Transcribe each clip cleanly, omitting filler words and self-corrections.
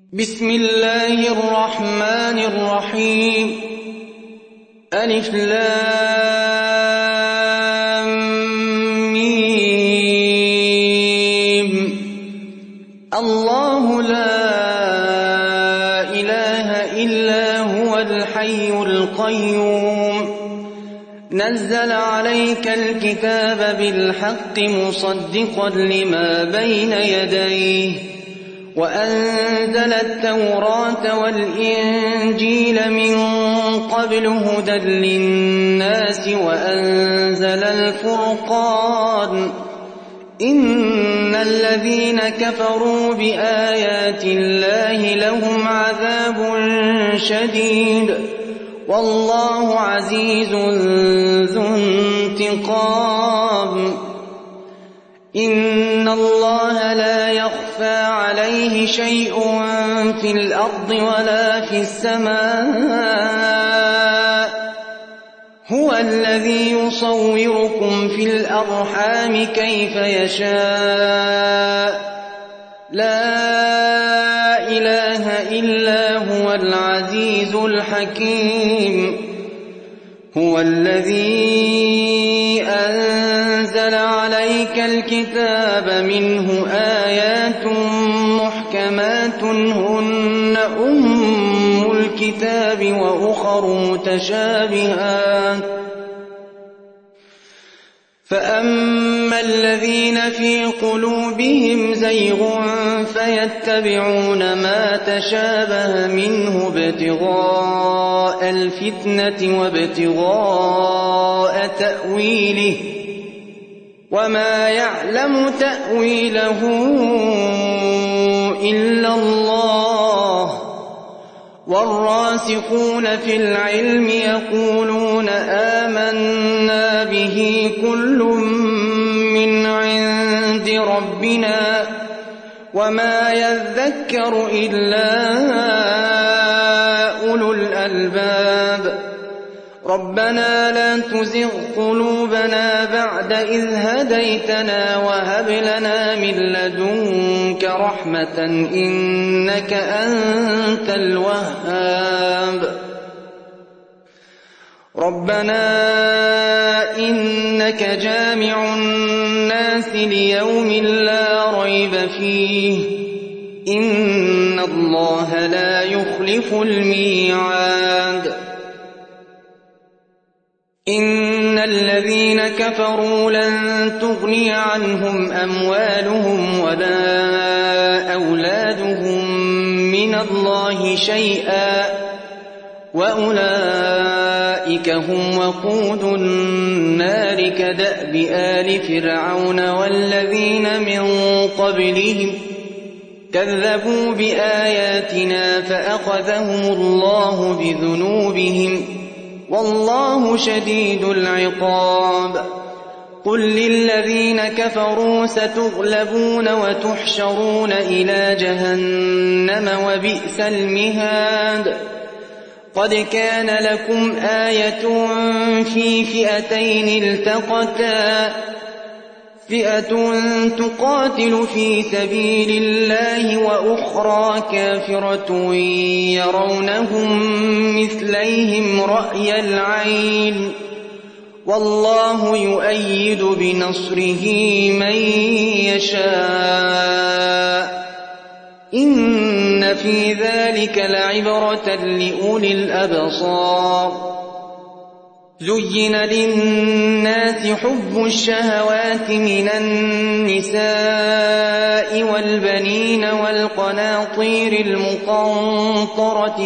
بسم الله الرحمن الرحيم. ألف لام ميم. الله لا إله إلا هو الحي القيوم نزل عليك الكتاب بالحق مصدقا لما بين يديه وأنزل التوراة والإنجيل من قبل هدى للناس وأنزل الفرقان إن الذين كفروا بآيات الله لهم عذاب شديد والله عزيز ذو انتقام. إن الله لا يخفى عليه شيء في الأرض ولا في السماء هو الذي يصوركم في الأرحام كيف يشاء لا إله إلا هو العزيز الحكيم. هو الذي أنزل عليك الكتاب منه آيات محكمات هن أم الكتاب وأخر متشابهات فأما الذين في قلوبهم زيغ فيتبعون ما تشابه منه ابتغاء الفتنة وابتغاء تأويله وما يعلم تأويله إلا الله والراسخون في العلم يقولون آمنا به كل من عند ربنا وما يذكر إلا أولو الألباب. ربنا لا تزغ قلوبنا بعد إذ هديتنا وهب لنا من لدنك رحمة إنك أنت الوهاب. ربنا إنك جامع الناس ليوم لا ريب فيه إن الله لا يخلف الميعاد. إن الذين كفروا لن تغني عنهم أموالهم ولا أولادهم من الله شيئا وأولئك هم وقود النار كدأب آل فرعون والذين من قبلهم كذبوا بآياتنا فأخذهم الله بذنوبهم والله شديد العقاب. قل للذين كفروا ستغلبون وتحشرون إلى جهنم وبئس المهاد. قد كان لكم آية في فئتين التقتا فئة تقاتل في سبيل الله وأخرى كافرة يرونهم مثليهم رأي العين والله يؤيد بنصره من يشاء إن في ذلك لعبرة لأولي الأبصار. زين للناس حب الشهوات من النساء والبنين والقناطير المقنطرة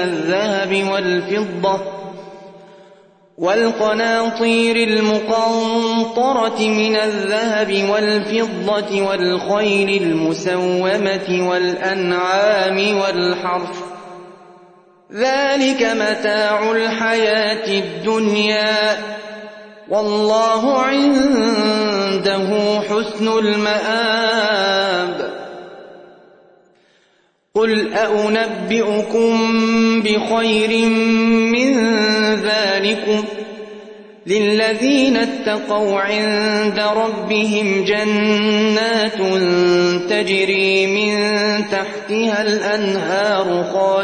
من الذهب والفضة والخيل المسومة والأنعام والحرث ذلك متاع الحياة الدنيا والله عنده حسن المآب. قل أنبئكم بخير من ذلكم للذين اتقوا عند ربهم جنات تجري من تحتها الأنهار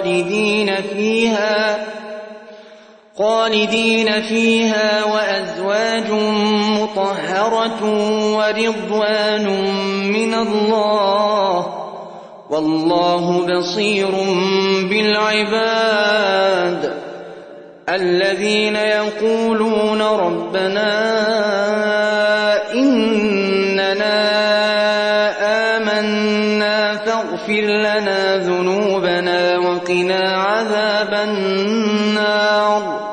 خالدين فيها وأزواج مطهرة ورضوان من الله والله بصير بالعباد الذين يقولون ربنا إننا آمنا فاغفر لنا ذنوبنا وقنا عذاب النار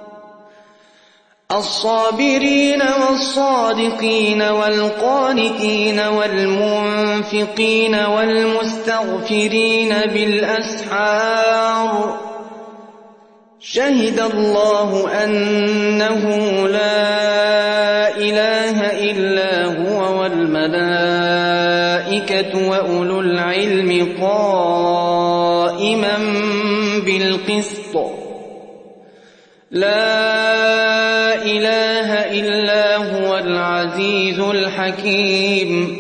الصابرين والصادقين والقانتين والمنفقين والمستغفرين بالأسحار شهد الله أنه لا إله إلا هو والملائكة وأولو العلم قائما بالقسط لا إله إلا هو العزيز الحكيم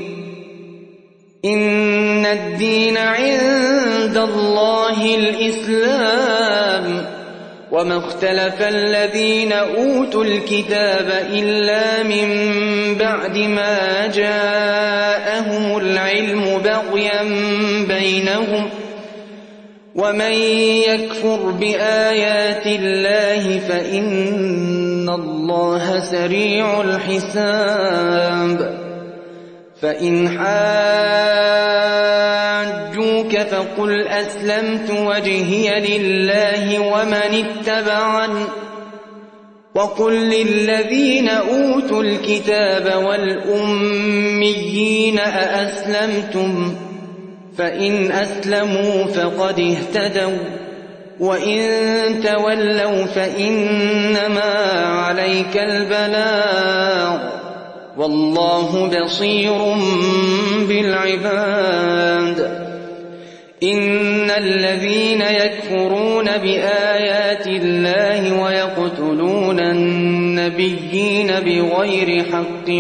إن الدين عند الله الإسلام وما اختلف الذين أوتوا الكتاب إلا من بعد ما جاءهم العلم بغيا بينهم ومن يكفر بآيات الله فإن الله سريع الحساب فإن حاجوك فقل أسلمت وجهي لله ومن اتبعني وقل للذين أوتوا الكتاب والأميين أأسلمتم فإن أسلموا فقد اهتدوا وإن تولوا فإنما عليك البلاغ والله بصير بالعباد إن الذين يكفرون بآيات الله ويقتلون النبيين بغير حق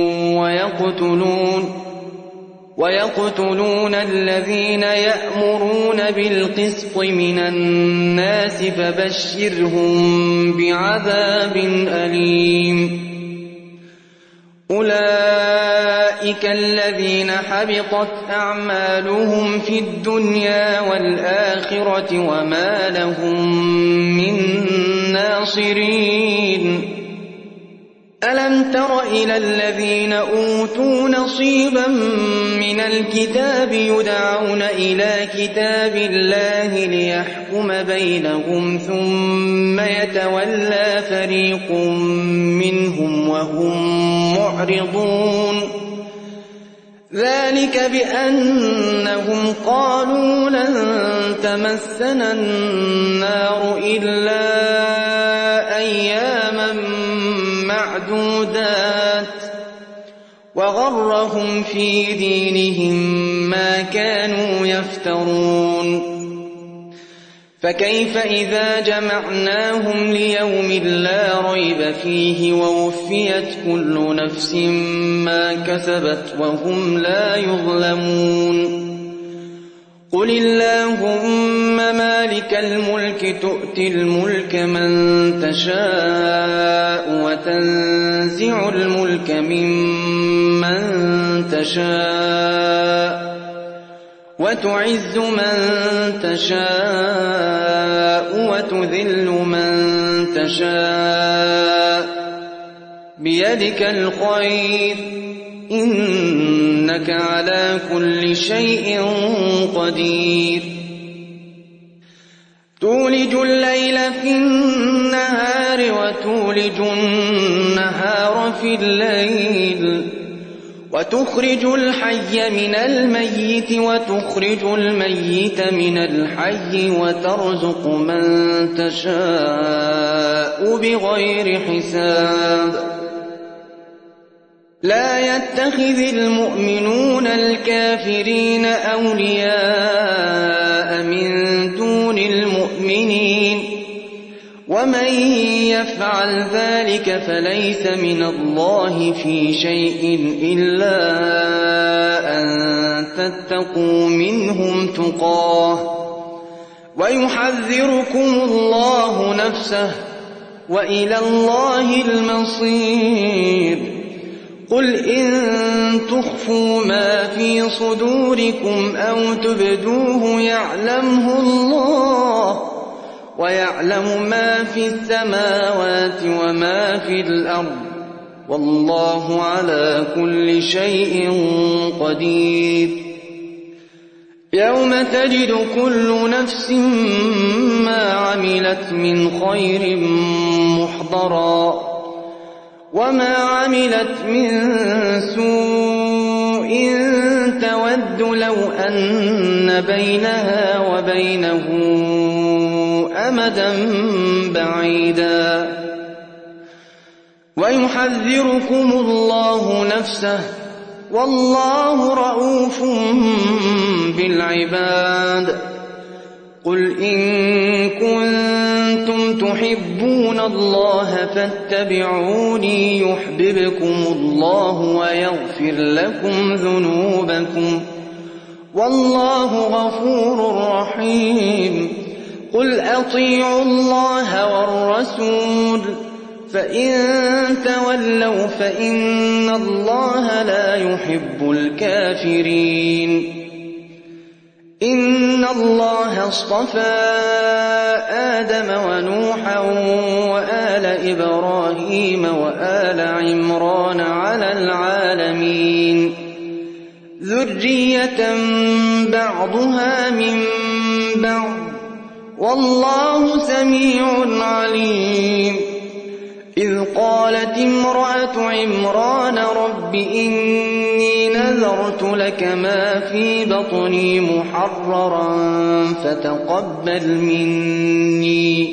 ويقتلون الذين يأمرون بالقسط من الناس فبشرهم بعذاب أليم أولئك الذين حبطت أعمالهم في الدنيا والآخرة وما لهم من ناصرين ألم تر إلى الذين أوتوا نصيبا من الكتاب يدعون إلى كتاب الله ليحكم بينهم ثم يتولى فريق منهم وهم معرضون ذلك بأنهم قالوا لن تمسنا النار إلا أياما معدودات وغرهم في دينهم ما كانوا يفترون فكيف إذا جمعناهم ليوم لا ريب فيه ووفيت كل نفس ما كسبت وهم لا يظلمون قل اللهم مالك الملك تؤتي الملك من تشاء وتنزع الملك ممن تشاء وتعز من تشاء وتذل من تشاء بيدك الخير إنك على كل شيء قدير تولج الليل في النهار وتولج النهار في الليل وتخرج الحي من الميت وتخرج الميت من الحي وترزق من تشاء بغير حساب لا يتخذ المؤمنون الكافرين أولياء من دون المؤمنين ومن يفعل ذلك فليس من الله في شيء إلا أن تتقوا منهم تقاه ويحذركم الله نفسه وإلى الله المصير. قل إن تخفوا ما في صدوركم أو تبدوه يعلمه الله ويعلم ما في السماوات وما في الأرض والله على كل شيء قدير. يوم تجد كل نفس ما عملت من خير محضرا وما عملت من سوء تود لو أن بينها وبينه أمدا بعيدا ويحذركم الله نفسه والله رءوف بالعباد. قل إن كنتم تحبون الله فاتبعوني يحببكم الله ويغفر لكم ذنوبكم والله غفور رحيم. قل أطيعوا الله والرسول فإن تولوا فإن الله لا يحب الكافرين. إن الله اصطفى آدم ونوحا وآل إبراهيم وآل عمران على العالمين ذرية بعضها من بعض والله سميع عليم. إذ قالت امرأة عمران رب إني نذرت لك ما في بطني محررا فتقبل مني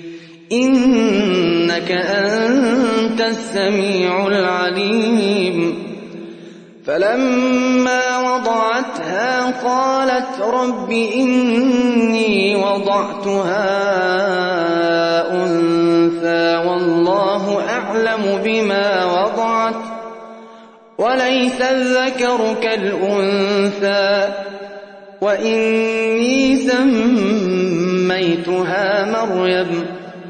إنك أنت السميع العليم. فلما وضعتها قالت رب إني وضعتها أنثى والله أعلم بما وضعت وليس الذكر كالأنثى وإني سميتها مريم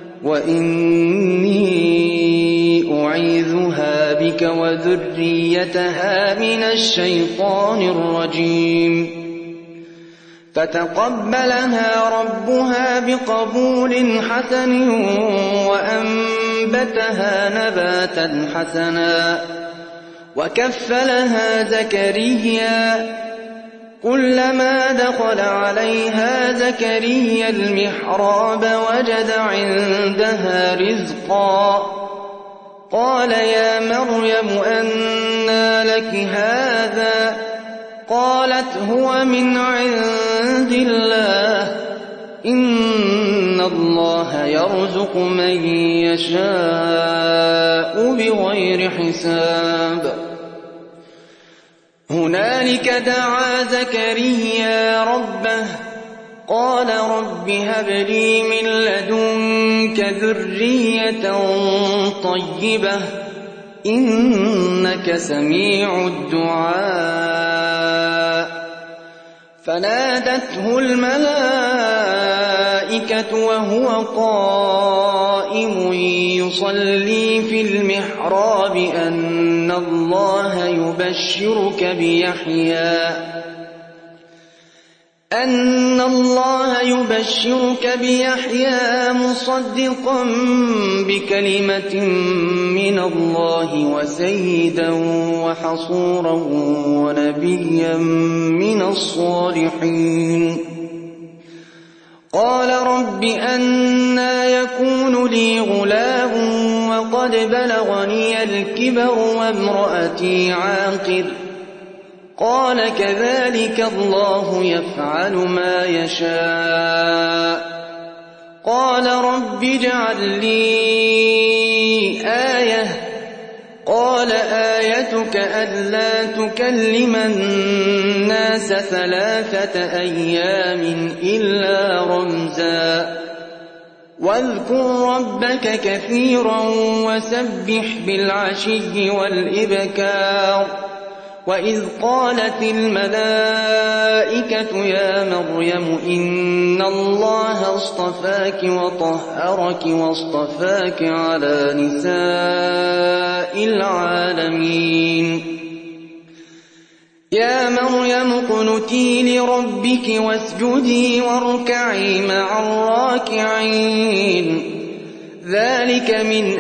وإني أعيذها بك وذريتها من الشيطان الرجيم. فتقبلها ربها بقبول حسن وأنبتها نباتا حسنا وكفلها زكريا كلما دخل عليها زكريا المحراب وجد عندها رزقا قال يا مريم أنى لك هذا قالت هو من عند الله إن الله يرزق من يشاء بغير حساب. هنالك دعا زكريا ربه قال رب هب لي من لدنك ذرية طيبة إنك سميع الدعاء. فنادته الملائكة وهو قائم يصلي في المحراب أن الله يبشرك بيحيى مصدقا بكلمة من الله وسيدا وحصورا ونبيا من الصالحين. قال رب أنى يكون لي غلام وقد بلغني الكبر وامرأتي عاقر قال كذلك الله يفعل ما يشاء. قال رب اجعل لي آية قال آيتك ألا تكلم الناس 3 أيام إلا رمزا واذكر ربك كثيرا وسبح بالعشي والإبكار وإذ قالت الملائكة يا مريم إن الله اصطفاك وطهرك واصطفاك على نساء العالمين يا مريم اقنتي لربك واسجدي واركعي مع الراكعين ذلك من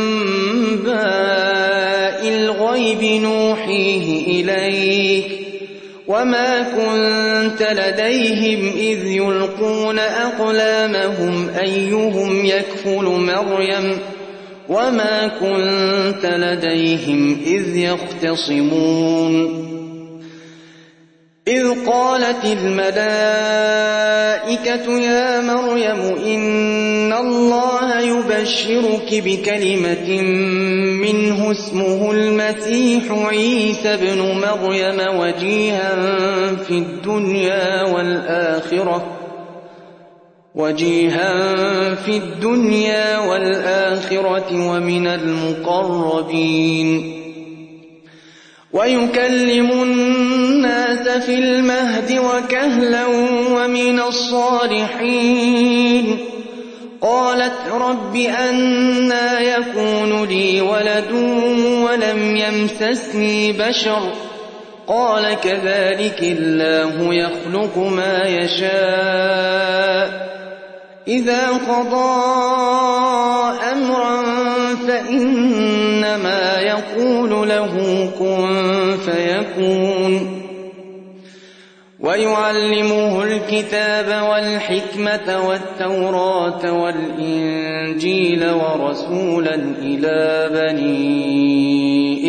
أنباء الغيب نوحيه إليك وما كنت لديهم إذ يلقون أقلامهم أيهم يكفل مريم وما كنت لديهم إذ يختصمون إذ قالت الملائكة يا مريم إن الله يبشرك بكلمة منه اسمه المسيح عيسى ابن مريم وجيها في الدنيا والآخرة ومن المقربين ويكلم الناس في المهد وكهلا ومن الصالحين قالت رب أنى يكون لي ولد ولم يمسسني بشر قال كذلك الله يخلق ما يشاء إذا قضى أمرا فإنما يقول له كن فيكون ويعلمه الكتاب والحكمة والتوراة والإنجيل ورسولا إلى بني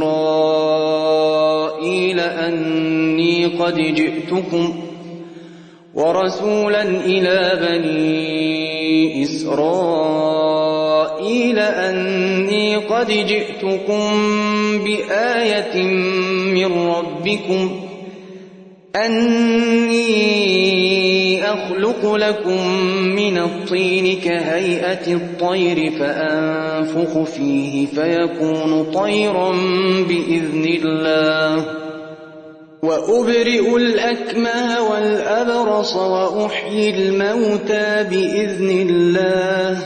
إسرائيل أني قد جئتكم بآية من ربكم أني أخلق لكم من الطين كهيئة الطير فأنفخ فيه فيكون طيرا بإذن الله وأبرئ الأكمه والأبرص وأحيي الموتى بإذن الله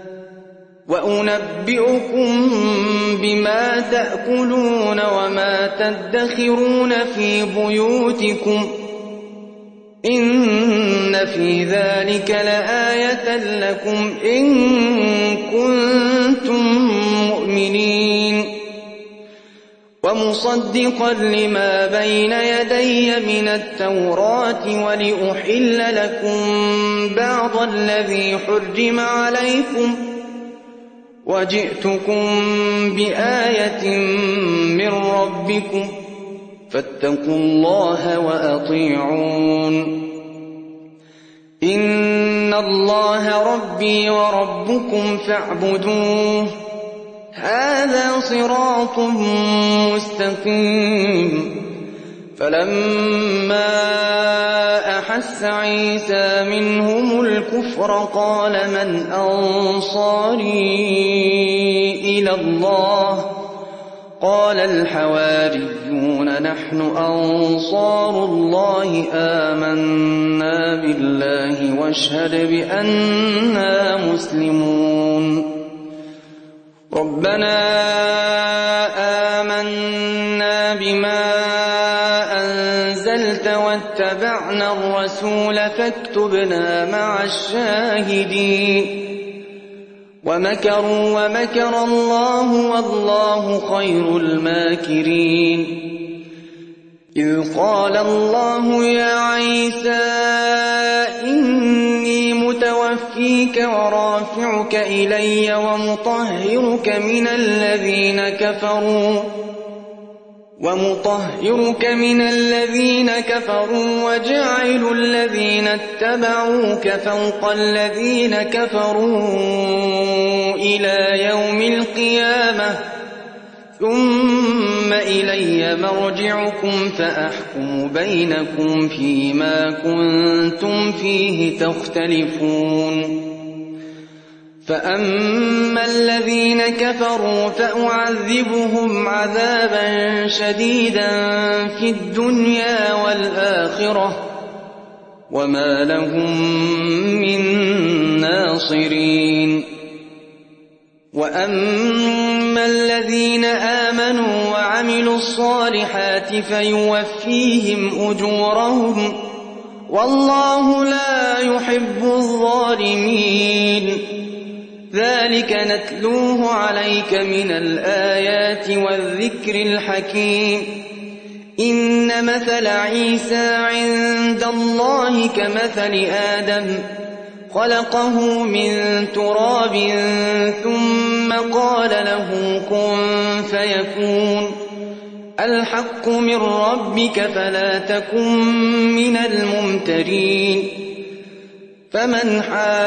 وأنبئكم بما تأكلون وما تدخرون في بيوتكم إن في ذلك لآية لكم إن كنتم مؤمنين ومصدقا لما بين يدي من التوراة ولأحل لكم بعض الذي حرم عليكم وجئتكم بآية من ربكم فاتقوا الله وأطيعون إن الله ربي وربكم فاعبدوه هذا صراط مستقيم فلما أحس عيسى منهم الكفر قال من أنصاري إلى الله قال الحواريون نحن أنصار الله آمنا بالله واشهد بأننا مسلمون ربنا آمنا بما أنزلت واتبعنا الرسول فاكتبنا مع الشاهدين ومكروا ومكر الله والله خير الماكرين إذ قال الله يا عيسى إني متوفيك ورافعك إلي ومطهرك من الذين كفروا وجاعل الذين اتبعوك فوق الذين كفروا إلى يوم القيامة ثم إلي مرجعكم فأحكم بينكم فيما كنتم فيه تختلفون فأما الذين كفروا فأعذبهم عذابا شديدا في الدنيا والآخرة وما لهم من ناصرين. وأما الذين آمنوا وعملوا الصالحات فيوفيهم أجورهم والله لا يحب الظالمين. ذلك نتلوه عليك من الآيات والذكر الحكيم. إن مثل عيسى عند الله كمثل آدم خلقه من تراب ثم قال له كن فيكون. الحق من ربك فلا تكن من الممترين. فمن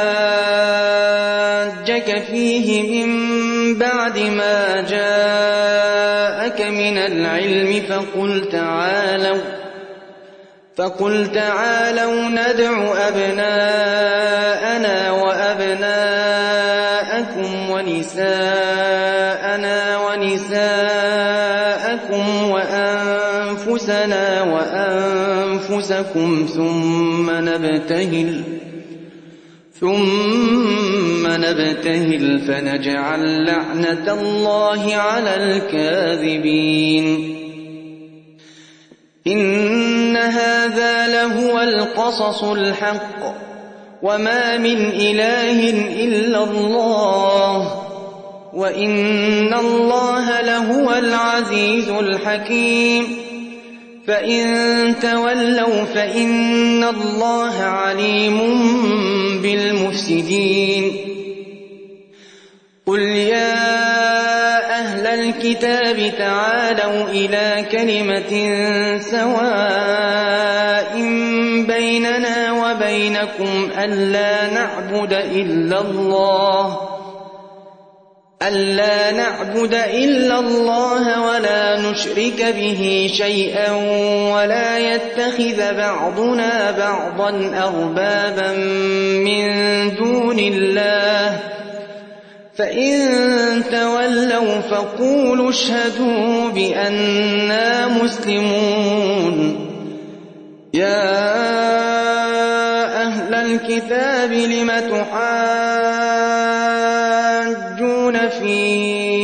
حاجك فيه من بعد ما جاءك من العلم فقل تعالوا ندع أبناءنا وأبناءكم ونساءنا ونساءكم وأنفسنا وأنفسكم ثم نبتهل فنجعل لعنة الله على الكاذبين. إن هذا لهو القصص الحق وما من إله إلا الله وإن الله لهو العزيز الحكيم. فإن تولوا فإن الله عليم بالمفسدين. قل يا أهل الكتاب تعالوا إلى كلمة سواء بيننا وبينكم ألا نعبد إلا الله ولا نشرك به شيئا ولا يتخذ بعضنا بعضا أربابا من دون الله. فإن تولوا فقولوا اشهدوا بأننا مسلمون. يا أهل الكتاب لم تحاجون في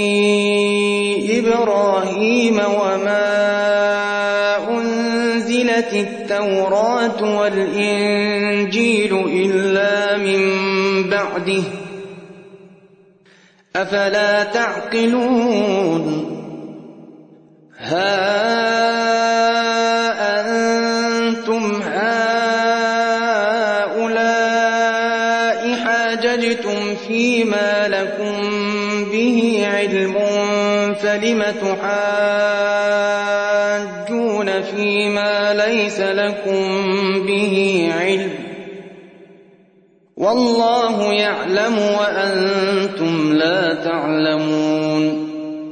إبراهيم وما أنزلت التوراة والإنجيل إلا من بعده أفلا تعقلون. ها أنتم هؤلاء حاججتم فيما لكم به علم فلم تحاجون فيما ليس لكم به علم والله يعلم وأنتم لا تعلمون.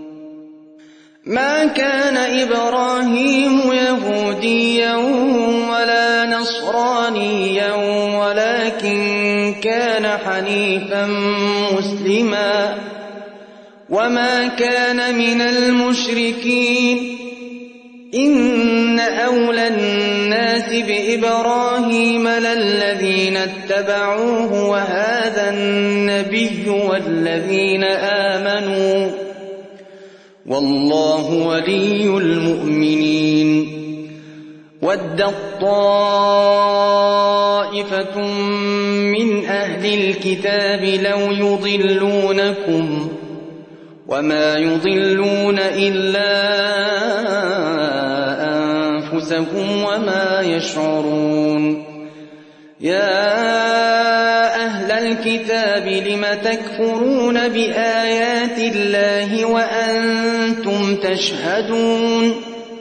ما كان إبراهيم يهوديا ولا نصرانيا ولكن كان حنيفا مسلما وما كان من المشركين. إن أولى الناس بإبراهيم للذين اتبعوه وهذا النبي والذين آمنوا والله ولي المؤمنين. ودت طائفة من أهل الكتاب لو يضلونكم وما يضلون إلا أنفسهم وما يشعرون. يا أهل الكتاب لم تكفرون بآيات الله وأنتم تشهدون.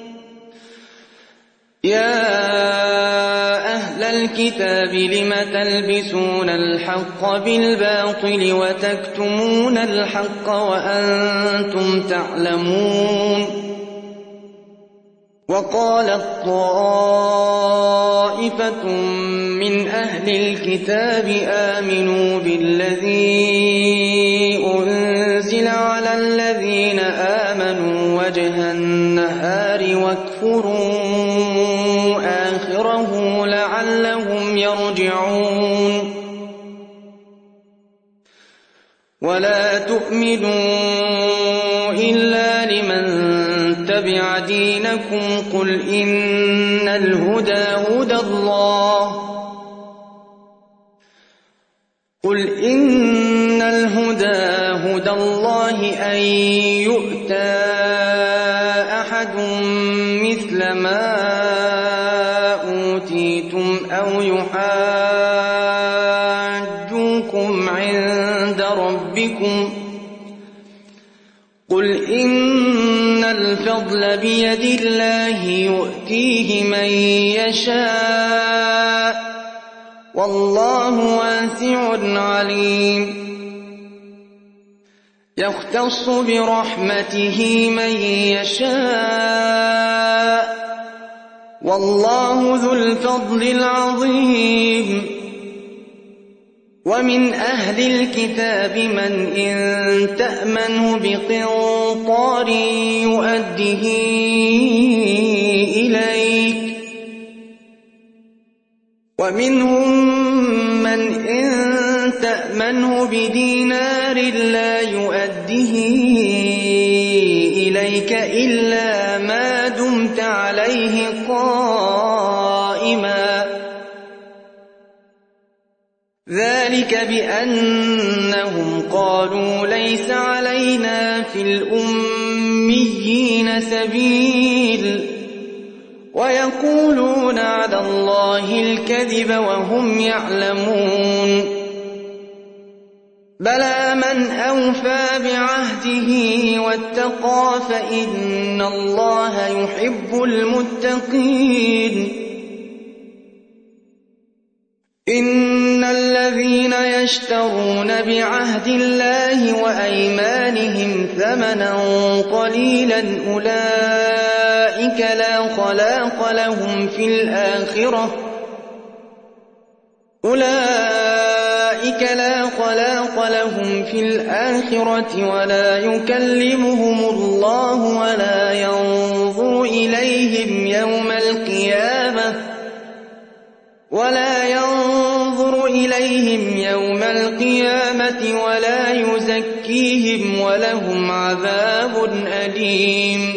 يا أهل الكتاب لم تلبسون الحق بالباطل وتكتمون الحق وأنتم تعلمون. وقالت طائفة من أهل الكتاب آمنوا بالذي أنزل على الذين آمنوا وجه النهار واكفروا آخره لعلهم يرجعون ولا تؤمنوا إلا لمن تبع دينكم قل إن الهدى هدى الله أن يؤتى أحد مثل ما أوتيتم أو يحاجوكم عند ربكم قل إن الفضل بيد الله يؤتيه من يشاء والله واسع عليم يختص برحمته من يشاء والله ذو الفضل العظيم ومن أهل الكتاب من إن تأمنه بقنطار يؤده إليك ومنهم من إن تأمنه بدينار لا يؤده إليك إلا ما دمت عليه قائما ذلك بأنهم قالوا ليس علينا في الأميين سبيل ويقولون على الله الكذب وهم يعلمون بلى من أوفى بعهده واتقى فإن الله يحب المتقين إن الذين يشترون بعهد الله وأيمانهم ثمنا قليلا أولئك لا خلاق لهم في الآخرة ولا يكلمهم الله ولا ينظر إليهم يوم القيامة ولا يزكيهم ولهم عذاب أليم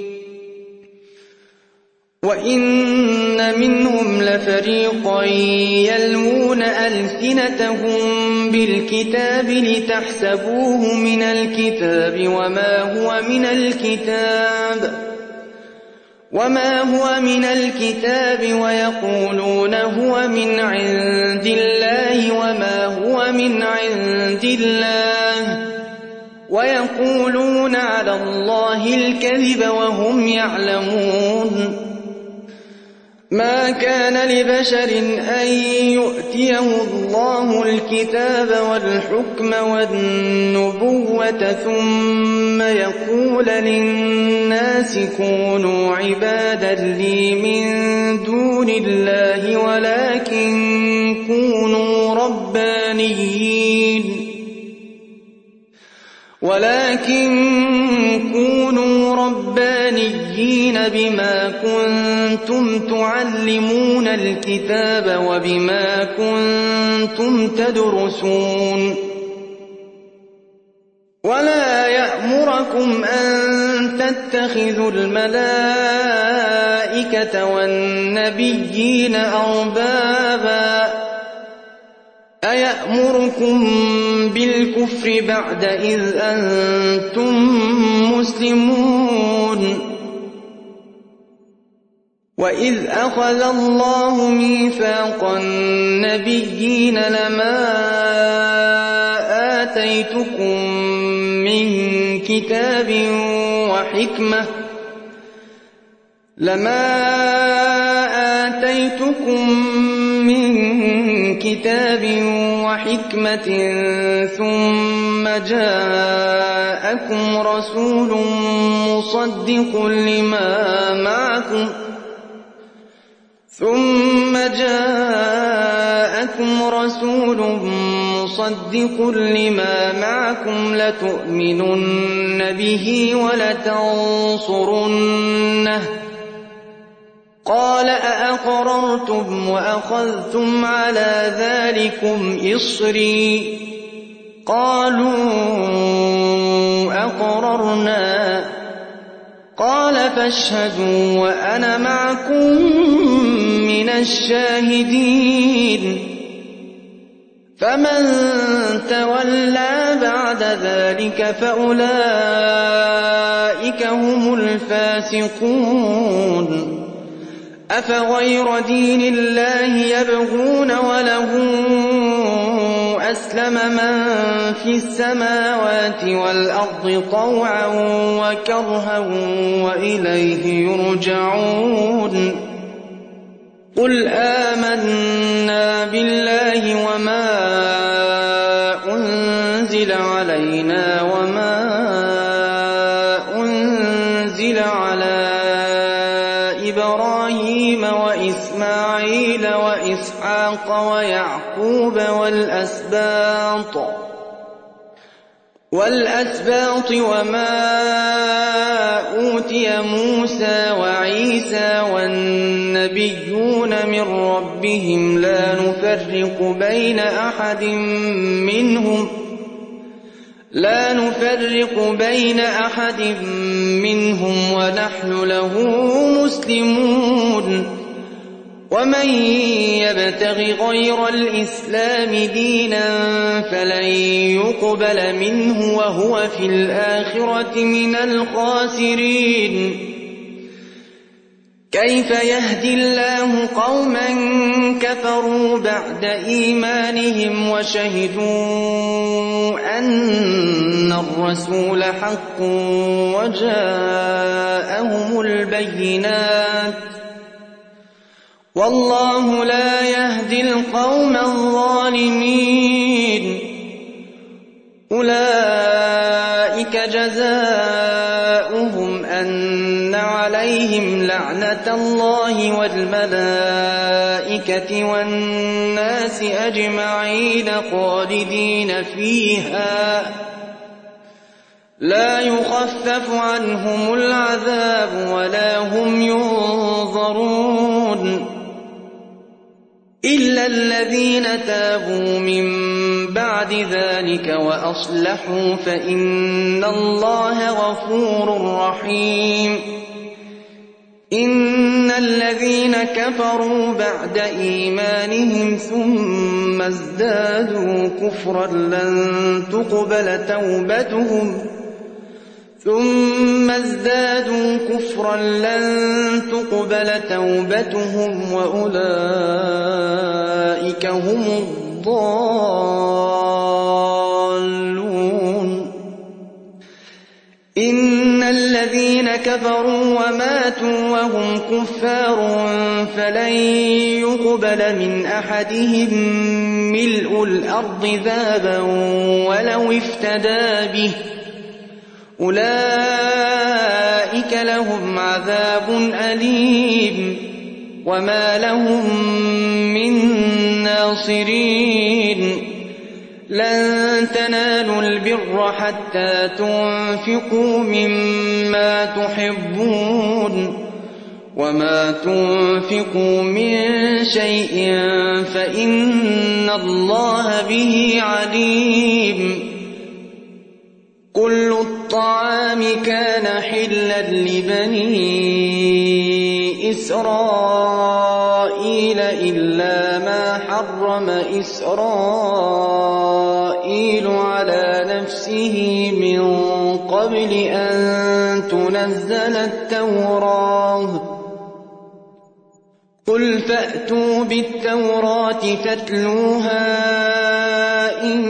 وإن منهم لفريقا يلوون ألسنتهم بالكتاب لتحسبوه من الكتاب وما هو من الكتاب ويقولون هو من عند الله وما هو من عند الله ويقولون على الله الكذب وهم يعلمون ما كان لبشر أن يؤتيه الله الكتاب والحكم والنبوة ثم يقول للناس كونوا عبادا لي من دون الله ولكن كونوا ربانيين بما كنتم تعلمون الكتاب وبما كنتم تدرسون ولا يأمركم أن تتخذوا الملائكة والنبيين أربابا أيأمركم بالكفر بعد إذ أنتم مسلمون وإذ أخذ الله ميثاق النبيين لما آتيتكم من بكتاب وحكمة ثم جاءكم رسول مصدق لما معكم لتؤمنن به ولتنصرنه قال أأقررتم وأخذتم على ذلكم إصري قالوا أقررنا قال فاشهدوا وأنا معكم من الشاهدين فمن تولى بعد ذلك فأولئك هم الفاسقون أفغير دين الله يبغون وله أسلم من في السماوات والأرض طوعا وكرها وإليه يرجعون قل آمنا بالله وما أنزل علينا وما أنزل على إبراهيم وإسماعيل وإسحاق ويعقوب والأسباط وما أوتي موسى وعيسى والنبيون من ربهم لا نفرق بين أحد منهم ونحن له مسلمون ومن يبتغ غير الإسلام دينا فلن يقبل منه وهو في الآخرة من الخاسرين كيف يهدي الله قوما كفروا بعد إيمانهم وشهدوا أن الرسول حق وجاءهم البينات والله لا يهدي القوم الظالمين أولئك جزاؤهم أن عليهم لعنة الله والملائكة والناس أجمعين خالدين فيها لا يخفف عنهم العذاب ولا هم ينظرون إلا الذين تابوا من بعد ذلك وأصلحوا فإن الله غفور رحيم إن الذين كفروا بعد إيمانهم ثم ازدادوا كفرا لن تقبل توبتهم وأولئك هم الضالون إن الذين كفروا وماتوا وهم كفار فلن يقبل من أحدهم ملء الأرض ذهبا ولو افتدى به أولئك لهم عذاب أليم وما لهم من ناصرين لن تنالوا البر حتى تنفقوا مما تحبون وما تنفقوا من شيء فإن الله به عليم كل الطعام كان حلا لبني إسرائيل إلا ما حرم إسرائيل على نفسه من قبل أن تنزل التوراة قل فأتوا بالتوراة فاتلوها إن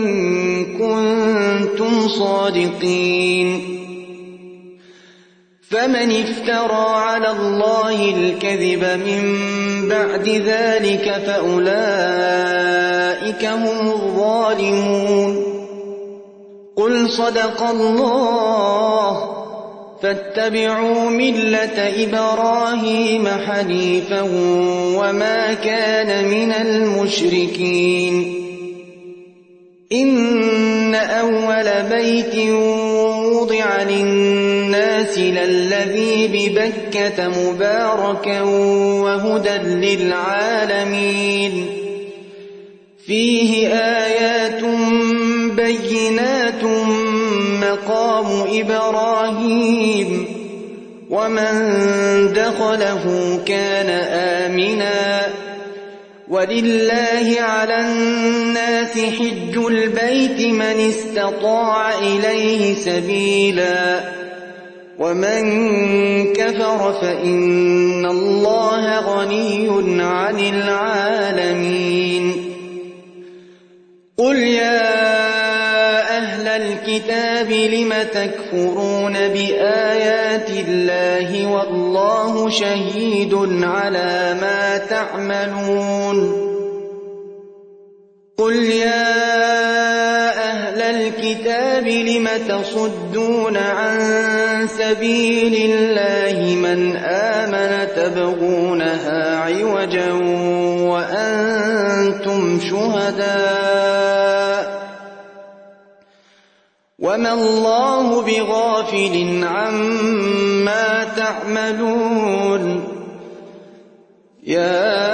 كنتم صادقين فمن افترى على الله الكذب من بعد ذلك فأولئك أولئك هم الظالمون. قل صدق الله، فاتبعوا ملة إبراهيم حنيفا وما كان من المشركين. إن أول بيت وضع للناس للذي ببكة مباركا وهدى للعالمين، فيه آيات بينات مقام إبراهيم، ومن دخله كان آمنا، ولله على الناس حج البيت من استطاع إليه سبيلا، ومن كفر فإن الله غني عن العالمين. قل يا أهل الكتاب لم تكفرون بآيات الله والله شهيد على ما تعملون. قل يا أهل الكتاب لم تصدون عن سبيل الله من آمن تبغونها عوجا وأنتم شهداء، وما الله بغافل عما تعملون. يا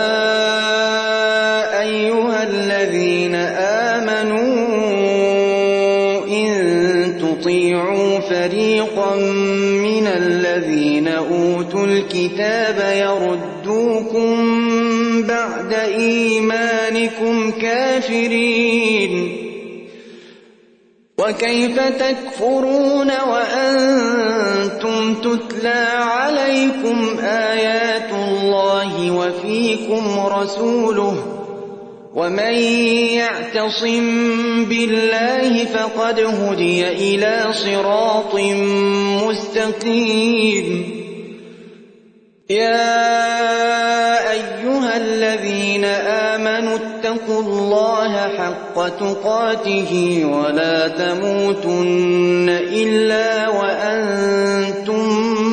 أيها الذين آمنوا إن تطيعوا فريقا من الذين أوتوا الكتاب يردوكم بعد إيمانكم كافرين، وكيف تكفرون وأنتم تتلى عليكم آيات الله وفيكم رسوله، ومن يعتصم بالله فقد هدي إلى صراط مستقيم. يا أيها الذين آمنوا اتقوا الله حق تقاته ولا تموتن إلا وأنتم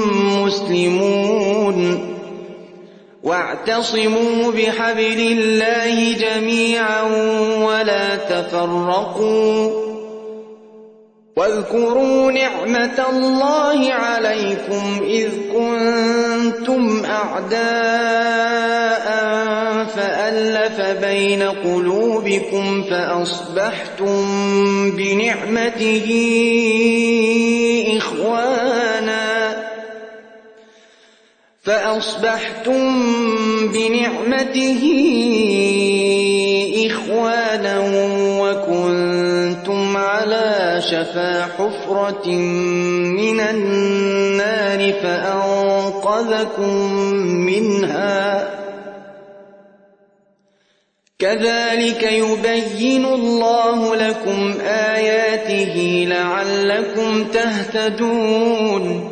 مسلمون، واعتصموا بحبل الله جميعا ولا تفرقوا، واذكروا نعمة الله عليكم إذ كنتم أعداء فألف بين قلوبكم فأصبحتم بنعمته إخوانا وكنتم على شفا حفرة من النار فأنقذكم منها. كذلك يبين الله لكم آياته لعلكم تهتدون.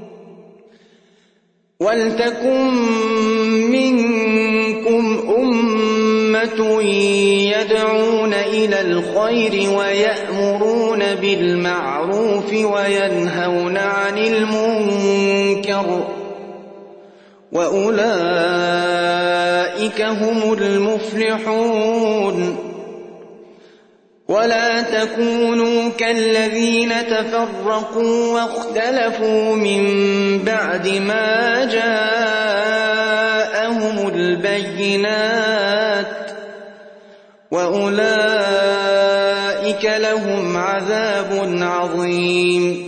ولتكن منكم أمة يدعون إلى الخير ويأمرون بالمعروف وينهون عن المنكر، وأولئك هم المفلحون. ولا تكونوا كالذين تفرقوا واختلفوا من بعد ما جاءهم البينات، وأولئك لهم عذاب عظيم.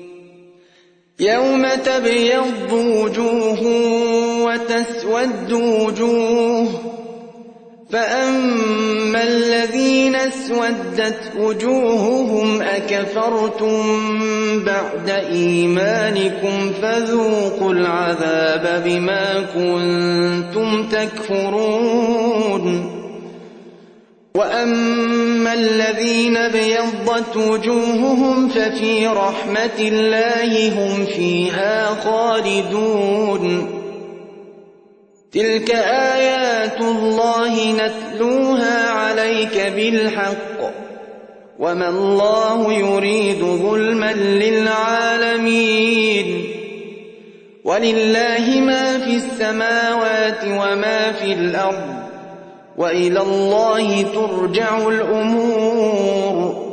يوم تبيض وجوه وتسود وجوه، فأما الذين اسودت وجوههم أكفرتم بعد إيمانكم فذوقوا العذاب بما كنتم تكفرون. وأما الذين ابيضت وجوههم ففي رحمة الله هم فيها خالدون. تلك آيات الله نتلوها عليك بالحق وما الله يريد ظلما للعالمين ولله ما في السماوات وما في الأرض وإلى الله ترجع الأمور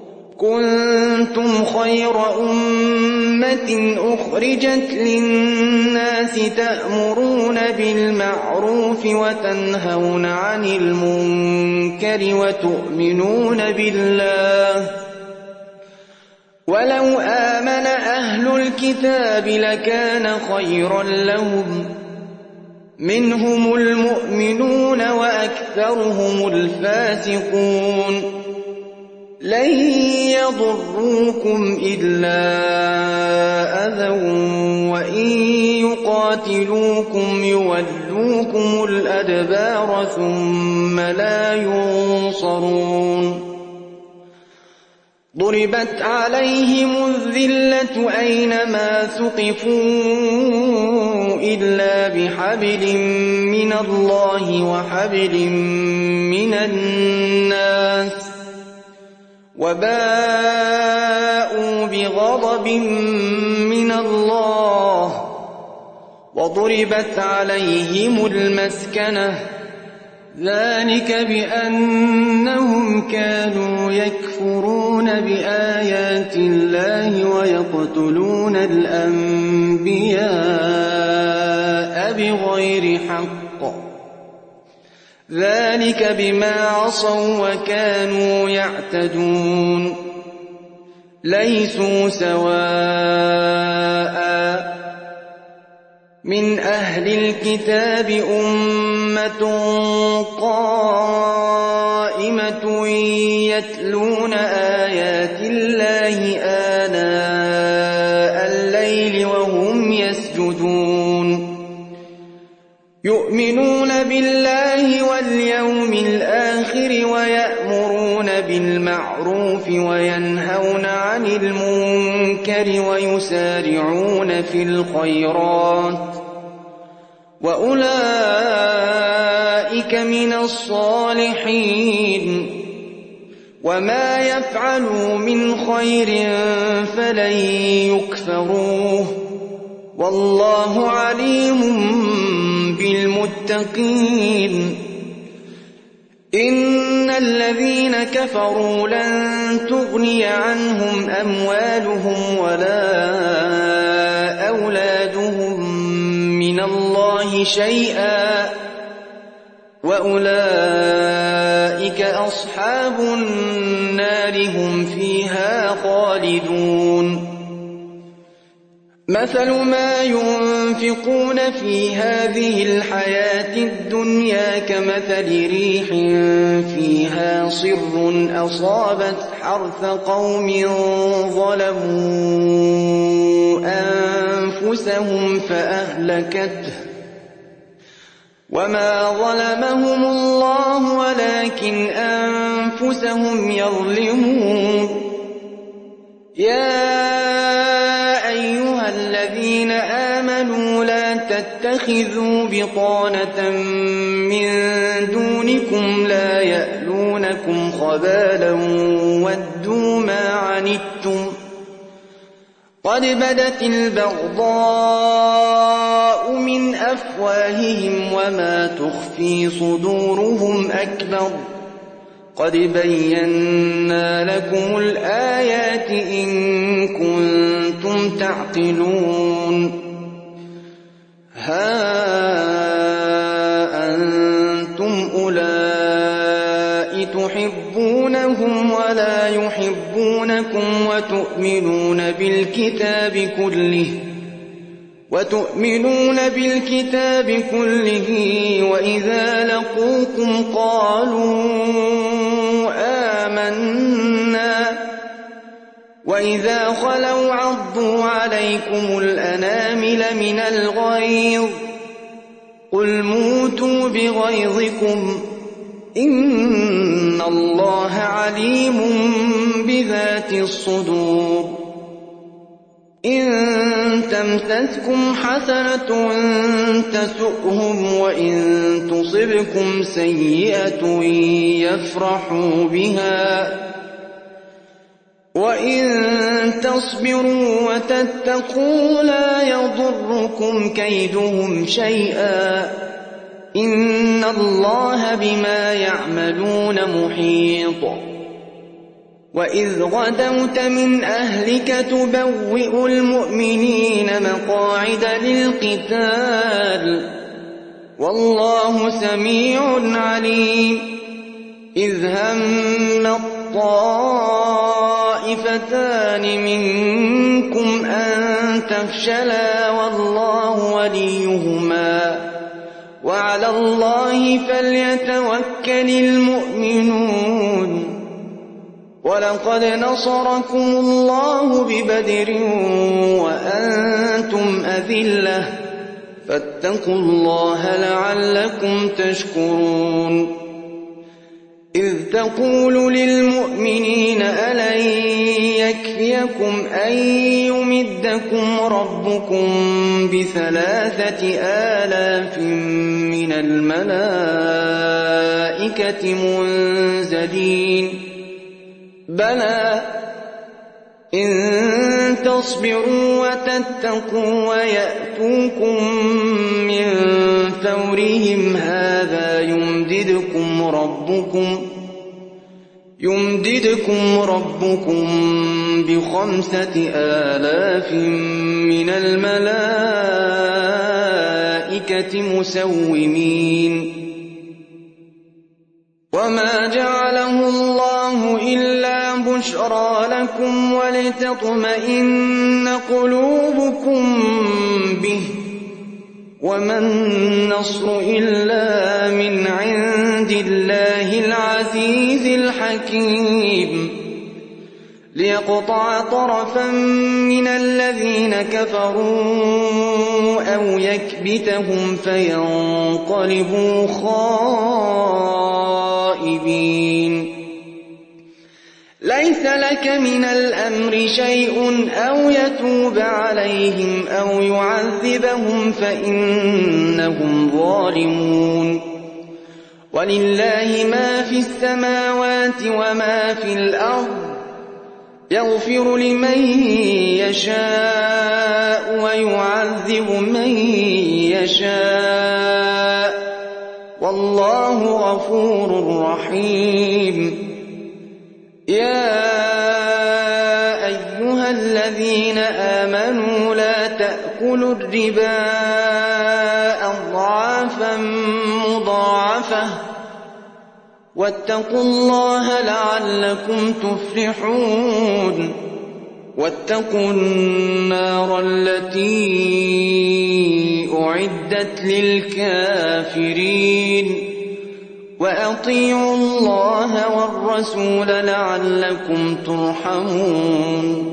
كنتم خير أمة أخرجت للناس تأمرون بالمعروف وتنهون عن المنكر وتؤمنون بالله ولو آمن أهل الكتاب لكان خيرا لهم منهم المؤمنون وأكثرهم الفاسقون لن يضروكم إلا أذى وإن يقاتلوكم يولوكم الأدبار ثم لا ينصرون ضربت عليهم الذلة أينما ثقفوا إلا بحبل من الله وحبل من الناس وباءوا بغضب من الله وضربت عليهم المسكنة ذلك بأنهم كانوا يكفرون بآيات الله ويقتلون الأنبياء بغير حق ذلك بما عصوا وكانوا يعتدون ليسوا سواء من أهل الكتاب أمة قائمة يتلون آيات الله آناء الليل وهم يسجدون يؤمنون بالله واليوم الآخر ويأمرون بالمعروف وينهون عن المنكر ويسارعون في الخيرات وأولئك من الصالحين وما يفعلوا من خير فلن يكفروه والله عليم بالمتقين إن الذين كفروا لن تغني عنهم أموالهم ولا أولادهم من الله شيئا وأولئك أصحاب النار هم فيها خالدون مثل ما ينفقون في هذه الحياة الدنيا كمثل ريح فيها صر أصابت حرث قوم ظلموا أنفسهم فأهلكته وما ظلمهم الله ولكن أنفسهم يظلمون يا أيها الذين آمنوا لا تتخذوا بطانة من دونكم لا يألونكم خبالا ودوا ما عنتم قد بدت البغضاء من أفواههم وما تخفي صدورهم أكبر قد بينا لكم الآيات إن كنتم تعقلون ها أنتم أولئك تحبونهم ولا يحبونكم وتؤمنون بالكتاب كله وإذا لقوكم قالوا آمنا وإذا خلوا عضوا عليكم الأنامل من الغيظ قل موتوا بغيظكم إن الله عليم بذات الصدور إن تمسسكم حسنة تسؤهم وإن تصبكم سيئة يفرحوا بها وإن تصبروا وتتقوا لا يضركم كيدهم شيئا إن الله بما يعملون محيط. وإذ غدوت من أهلك تبوئ المؤمنين مقاعد للقتال والله سميع عليم. إذ هم الطائفتان منكم أن تفشلا والله وليهما وعلى الله فليتوكل المؤمنون. ولقد نصركم الله ببدر وأنتم أذلة فاتقوا الله لعلكم تشكرون. إذ تقول للمؤمنين ألن يكفيكم أن يمدكم ربكم ب3,000 من الملائكة منزلين بلى إن تصبروا وتتقوا ويأتوكم من فورهم هذا يمددكم ربكم ب5,000 من الملائكة مسومين. وما جعله الله إلا بشرى لكم ولتطمئن قلوبكم به وما النصر إلا من عند الله العزيز الحكيم ليقطع طرفا من الذين كفروا أو يكبتهم فينقلبوا خائبين. ليس لك من الأمر شيء أو يتوب عليهم أو يعذبهم فإنهم ظالمون. ولله ما في السماوات وما في الأرض يغفر لمن يشاء ويعذب من يشاء والله غفور رحيم. يا أيها الذين آمنوا لا تأكلوا الربا أضعافا مضاعفة واتقوا الله لعلكم تفلحون. واتقوا النار التي أعدت للكافرين وأطيعوا الله والرسول لعلكم ترحمون.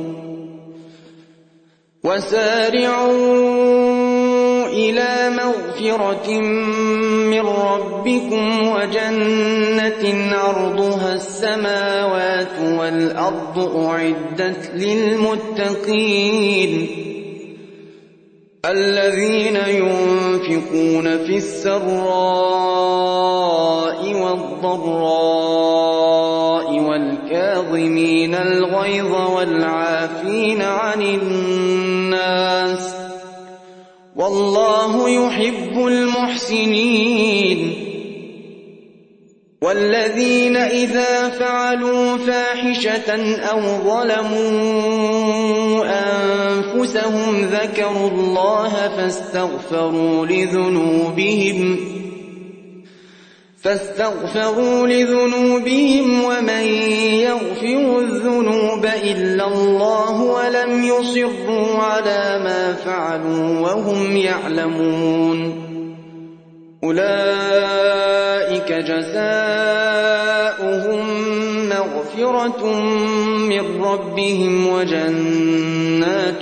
وسارعوا إلى مغفرة من ربكم وجنة عرضها السماوات والأرض أعدت للمتقين الذين ينفقون في السراء والضراء والكاظمين الغيظ والعافين عن الناس والله يحب المحسنين. والذين إذا فعلوا فاحشة أو ظلموا أنفسهم ذكروا الله فاستغفروا لذنوبهم ومن يغفر الذنوب إلا الله ولم يصروا على ما فعلوا وهم يعلمون. أولئك جزاؤهم مغفرة من ربهم وجنات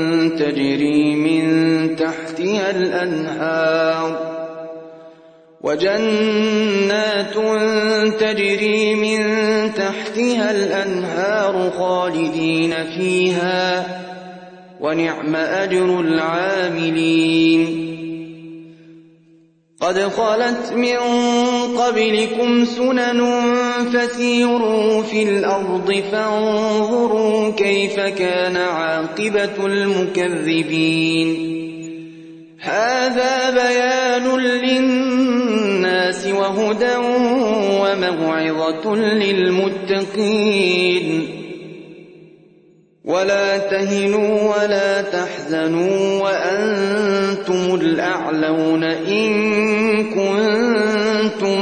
تجري من تحتها الأنهار خالدين فيها ونعم أجر العاملين قد خلت من قبلكم سنن فسيروا في الأرض فانظروا كيف كان عاقبة المكذبين هذا بيان للناس وهدى وموعظة للمتقين ولا تهنوا ولا تحزنوا وأنتم الأعلون إن كنتم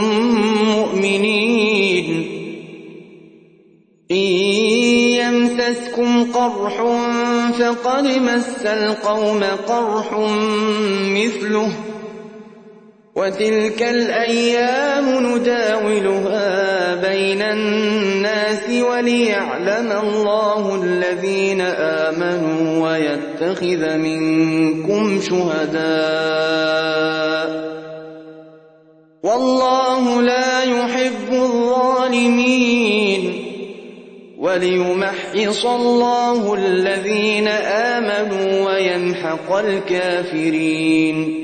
مؤمنين إن يمسسكم قرح فقد مس القوم قرح مثله وتلك الأيام نداولها بين الناس وليعلم الله الذين آمنوا ويتخذ منكم شهداء والله لا يحب الظالمين وليمحص الله الذين آمنوا ويمحق الكافرين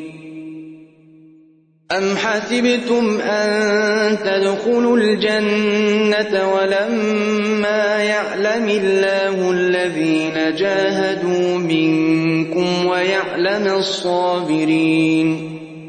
أم حسبتم أن تدخلوا الجنة ولما يعلم الله الذين جاهدوا منكم ويعلم الصابرين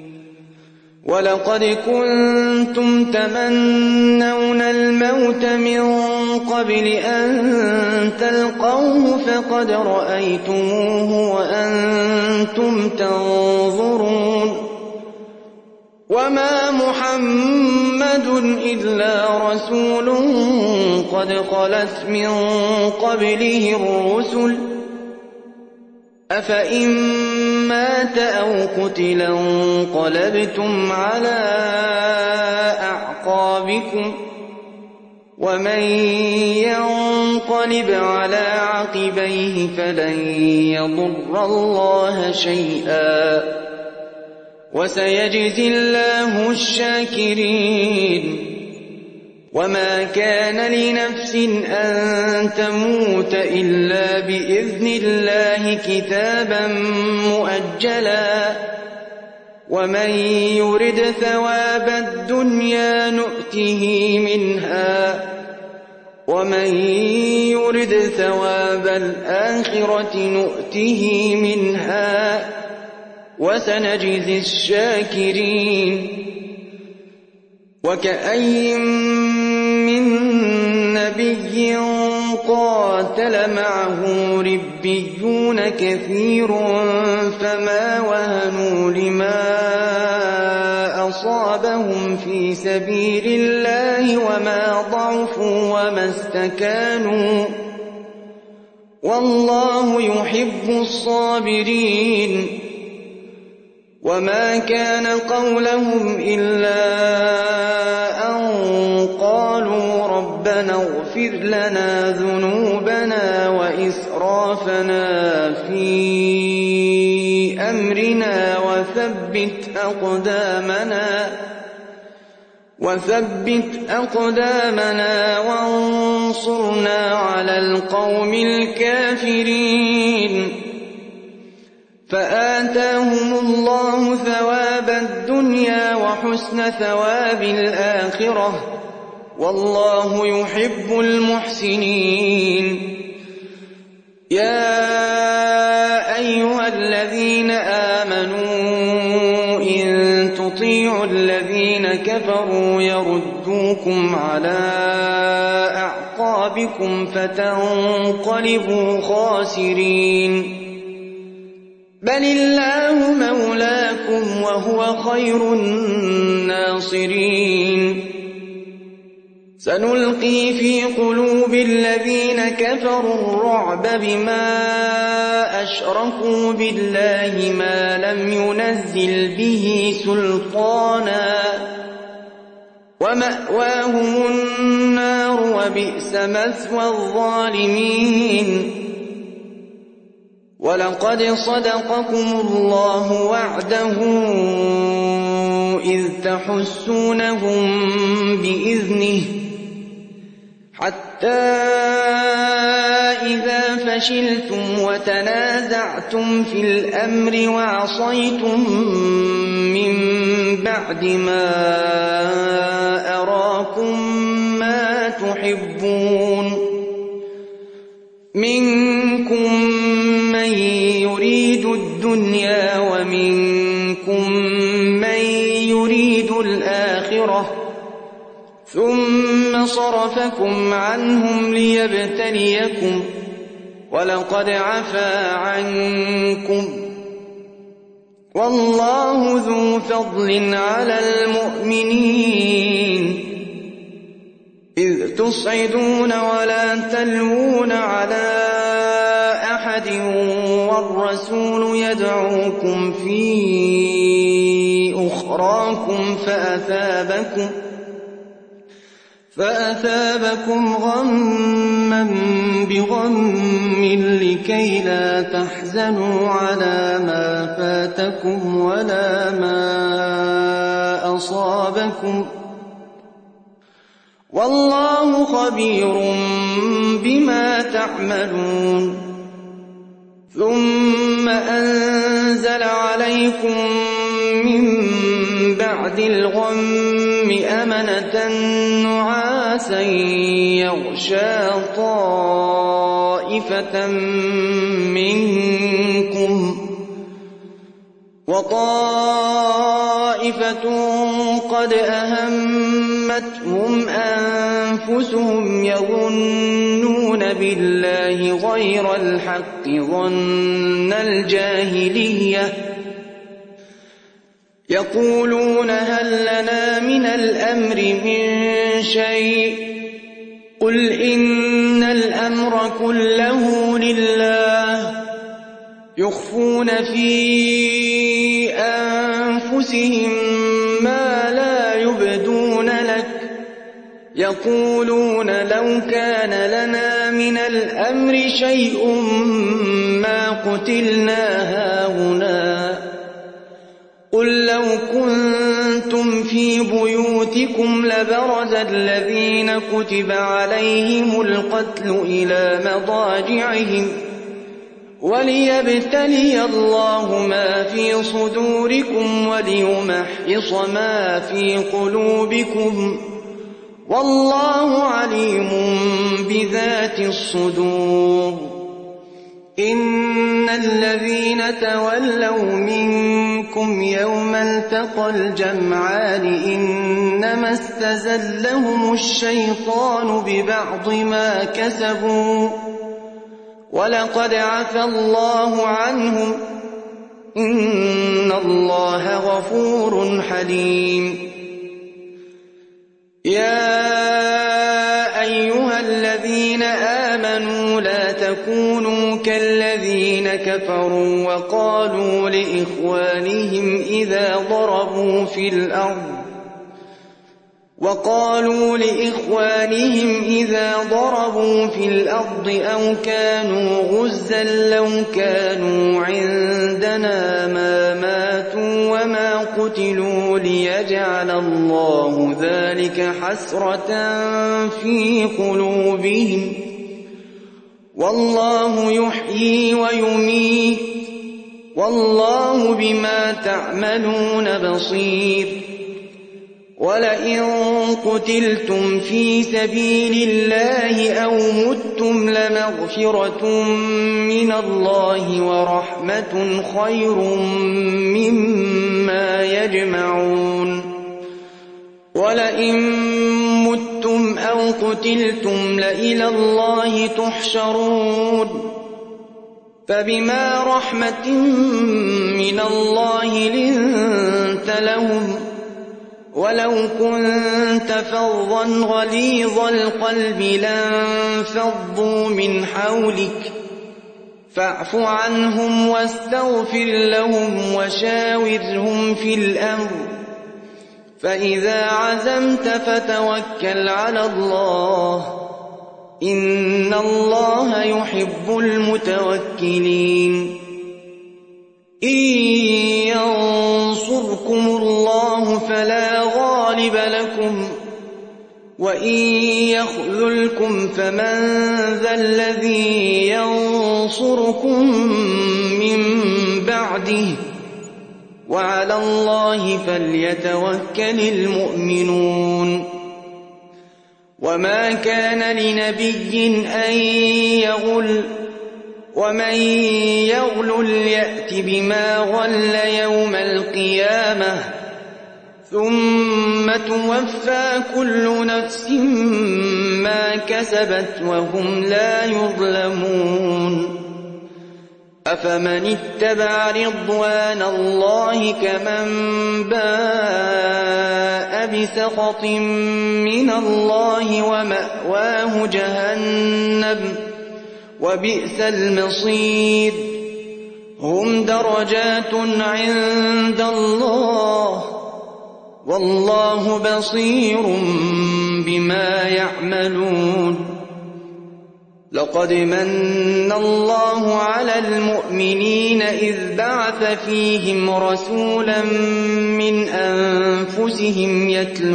ولقد كنتم تمنون الموت من قبل أن تلقوه فقد رأيتموه وأنتم تنظرون وما محمد إلا رسول قد خلت من قبله الرسل أفإن مات أو قتلا انقلبتم على أعقابكم ومن ينقلب على عقبيه فلن يضر الله شيئا وسيجزي الله الشاكرين وما كان لنفس أن تموت إلا بإذن الله كتابا مؤجلا ومن يرد ثواب الدنيا نؤته منها ومن يرد ثواب الآخرة نؤته منها وسنجزي الشاكرين وكأي من نبي قاتل معه ربيون كثير فما وهنوا لما أصابهم في سبيل الله وما ضعفوا وما استكانوا والله يحب الصابرين وما كان قولهم إلا أن قالوا ربنا اغفر لنا ذنوبنا وإسرافنا في أمرنا وثبت أقدامنا وانصرنا على القوم الكافرين فآتاهم الله ثواب الدنيا وحسن ثواب الآخرة والله يحب المحسنين يا أيها الذين آمنوا إن تطيعوا الذين كفروا يردوكم على أعقابكم فتنقلبوا خاسرين بل الله مولاكم وهو خير الناصرين سنلقي في قلوب الذين كفروا الرعب بما أشركوا بالله ما لم ينزل به سلطانا ومأواهم النار وبئس مثوى الظالمين ولقد صدقكم الله وعده إذ تحسونهم بإذنه حتى إذا فشلتم وتنازعتم في الأمر وعصيتم من بعد ما أراكم ما تحبون منكم من يريد الدنيا ومنكم من يريد الآخرة ثم صرفكم عنهم ليبتليكم ولقد عفا عنكم والله ذو فضل على المؤمنين إذ تصعدون ولا تلوون على أحد والرسول يدعوكم في أخراكم فأثابكم غما بغم لكي لا تحزنوا على ما فاتكم ولا ما أصابكم والله خبير بما تعملون ثم أنزل عليكم من بعد الغم أمنة نعاسا يغشى طائفة منكم وطائفة قد أهمتهم أنفسهم يظنون بالله غير الحق ظن الجاهلية يقولون هل لنا من الأمر من شيء قل إن الأمر كله لله يخفون في أنفسهم ما لا يبدون لك يقولون لو كان لنا من الأمر شيء ما قتلنا هاهنا قل لو كنتم في بيوتكم لبرز الذين كتب عليهم القتل إلى مضاجعهم وليبتلي الله ما في صدوركم وليمحص ما في قلوبكم والله عليم بذات الصدور إن الذين تولوا منكم يوم التقى الجمعان إنما استزلهم الشيطان ببعض ما كسبوا ولقد عفى الله عنهم إن الله غفور حليم يا أيها الذين آمنوا لا تكونوا كالذين كفروا وقالوا لإخوانهم إذا ضربوا في الأرض أو كانوا غزا لو كانوا عندنا ما ماتوا وما قتلوا ليجعل الله ذلك حسرة في قلوبهم والله يحيي ويميت والله بما تعملون بصير ولئن قتلتم في سبيل الله أو متم لمغفرة من الله ورحمة خير مما يجمعون ولئن متم أو قتلتم لإلى الله تحشرون فبما رحمة من الله لنت لهم ولو كنت فظا غليظ القلب لانفضوا من حولك فاعف عنهم واستغفر لهم وشاورهم في الأمر فإذا عزمت فتوكل على الله إن الله يحب المتوكلين إن ينصركم الله فلا غالب لكم وإن يخذلكم فمن ذا الذي ينصركم من بعده وعلى الله فليتوكل المؤمنون وما كان لنبي أن يغل ومن يغل يأت بما غل يوم القيامة ثم توفى كل نفس ما كسبت وهم لا يظلمون أفمن اتبع رضوان الله كمن باء بسخط من الله ومأواه جهنم وبئس المصير هم درجات عند الله والله بصير بما يعملون لقد من الله على المؤمنين إذ بعث فيهم رسولا من أنفسهم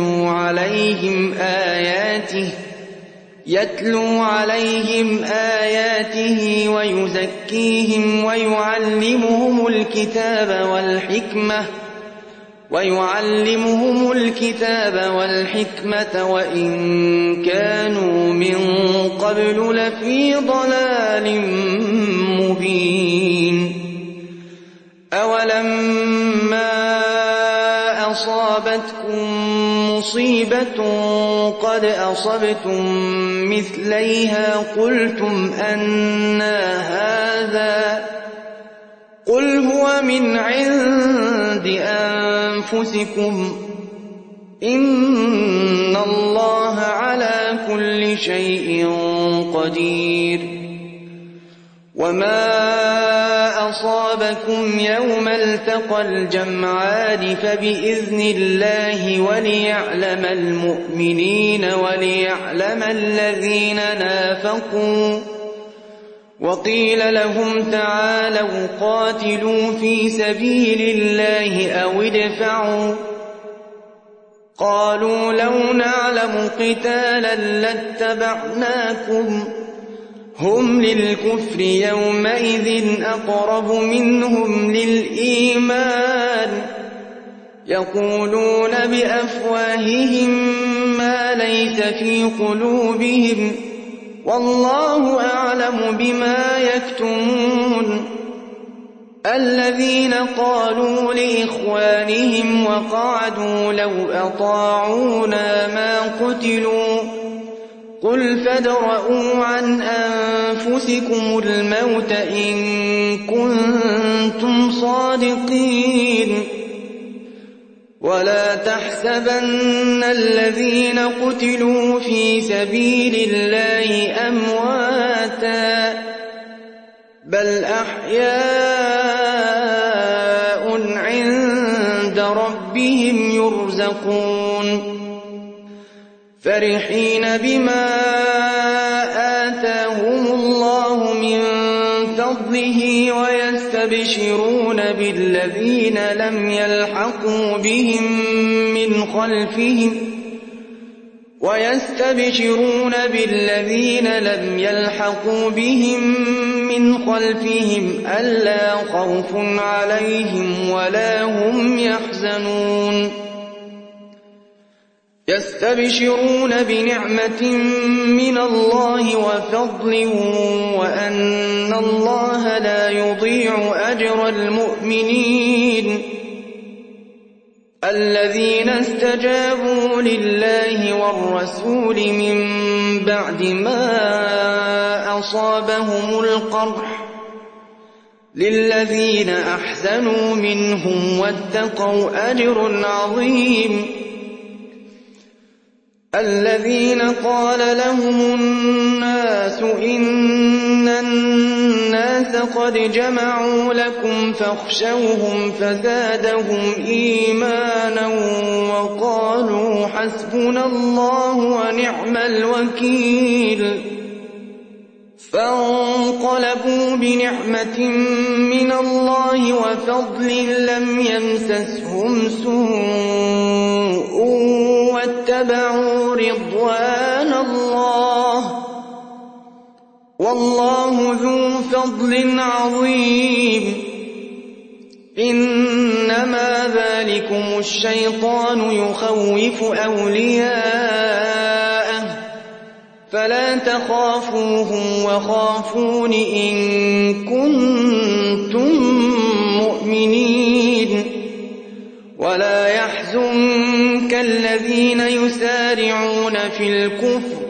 يتلو عليهم آياته ويزكيهم ويعلمهم الكتاب والحكمة وإن كانوا من قبل لفي ضلال مبين أولما أصابتكم مصيبة قد أصبتم مثليها قلتم أنى هذا قل هو من عند أنفسكم إن الله على كل شيء قدير وما أصابكم يوم التقى الجمعان فبإذن الله وليعلم المؤمنين وليعلم الذين نافقوا وقيل لهم تعالوا قاتلوا في سبيل الله أو ادفعوا قالوا لو نعلم قتالا لاتبعناكم هم للكفر يومئذ أقرب منهم للإيمان يقولون بأفواههم ما ليس في قلوبهم والله أعلم بما يكتمون الذين قالوا لإخوانهم وقعدوا لو أطاعونا ما قتلوا قل فادرءوا عن أنفسكم الموت إن كنتم صادقين ولا تحسبن الذين قتلوا في سبيل الله أمواتا بل أحياء عند ربهم يرزقون فرحين بما آتاهم الله من فضله ويستبشرون بالذين لم يلحقوا بهم من خلفهم ألا خوف عليهم ولا هم يحزنون يستبشرون بنعمة من الله وفضل وأن الله لا يضيع أجر المؤمنين الذين استجابوا لله والرسول من بعد ما أصابهم القرح للذين أحسنوا منهم واتقوا أجر عظيم الذين قال لهم الناس إن الناس قد جمعوا لكم فاخشوهم فزادهم إيمانا وقالوا حسبنا الله ونعم الوكيل فانقلبوا بنعمة من الله وفضل لم يمسسهم سوء واتبعوا رضوان الله والله ذو فضل عظيم إنما ذلكم الشيطان يخوف أولياءه فلا تخافوهم وخافون إن كنتم مؤمنين ولا يحزنك الذين يسارعون في الكفر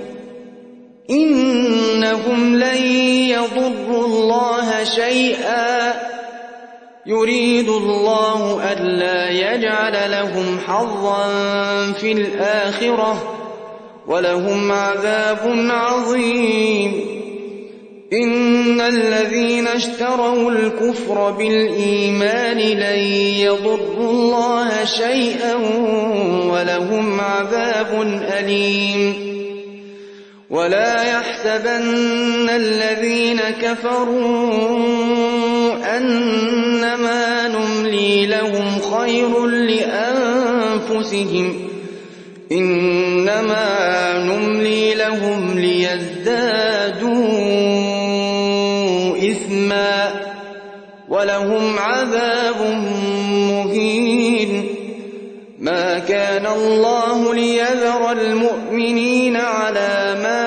إنهم لن يضروا الله شيئا يريد الله ألا يجعل لهم حظا في الآخرة ولهم عذاب عظيم إن الذين اشتروا الكفر بالإيمان لن يضروا الله شيئا ولهم عذاب أليم ولا يحسبن الذين كفروا أنما نملي لهم خير لأنفسهم إنما نملي لهم ليزدادوا إثما ولهم عذاب مهين ما كان الله ليذر المؤمنين على ما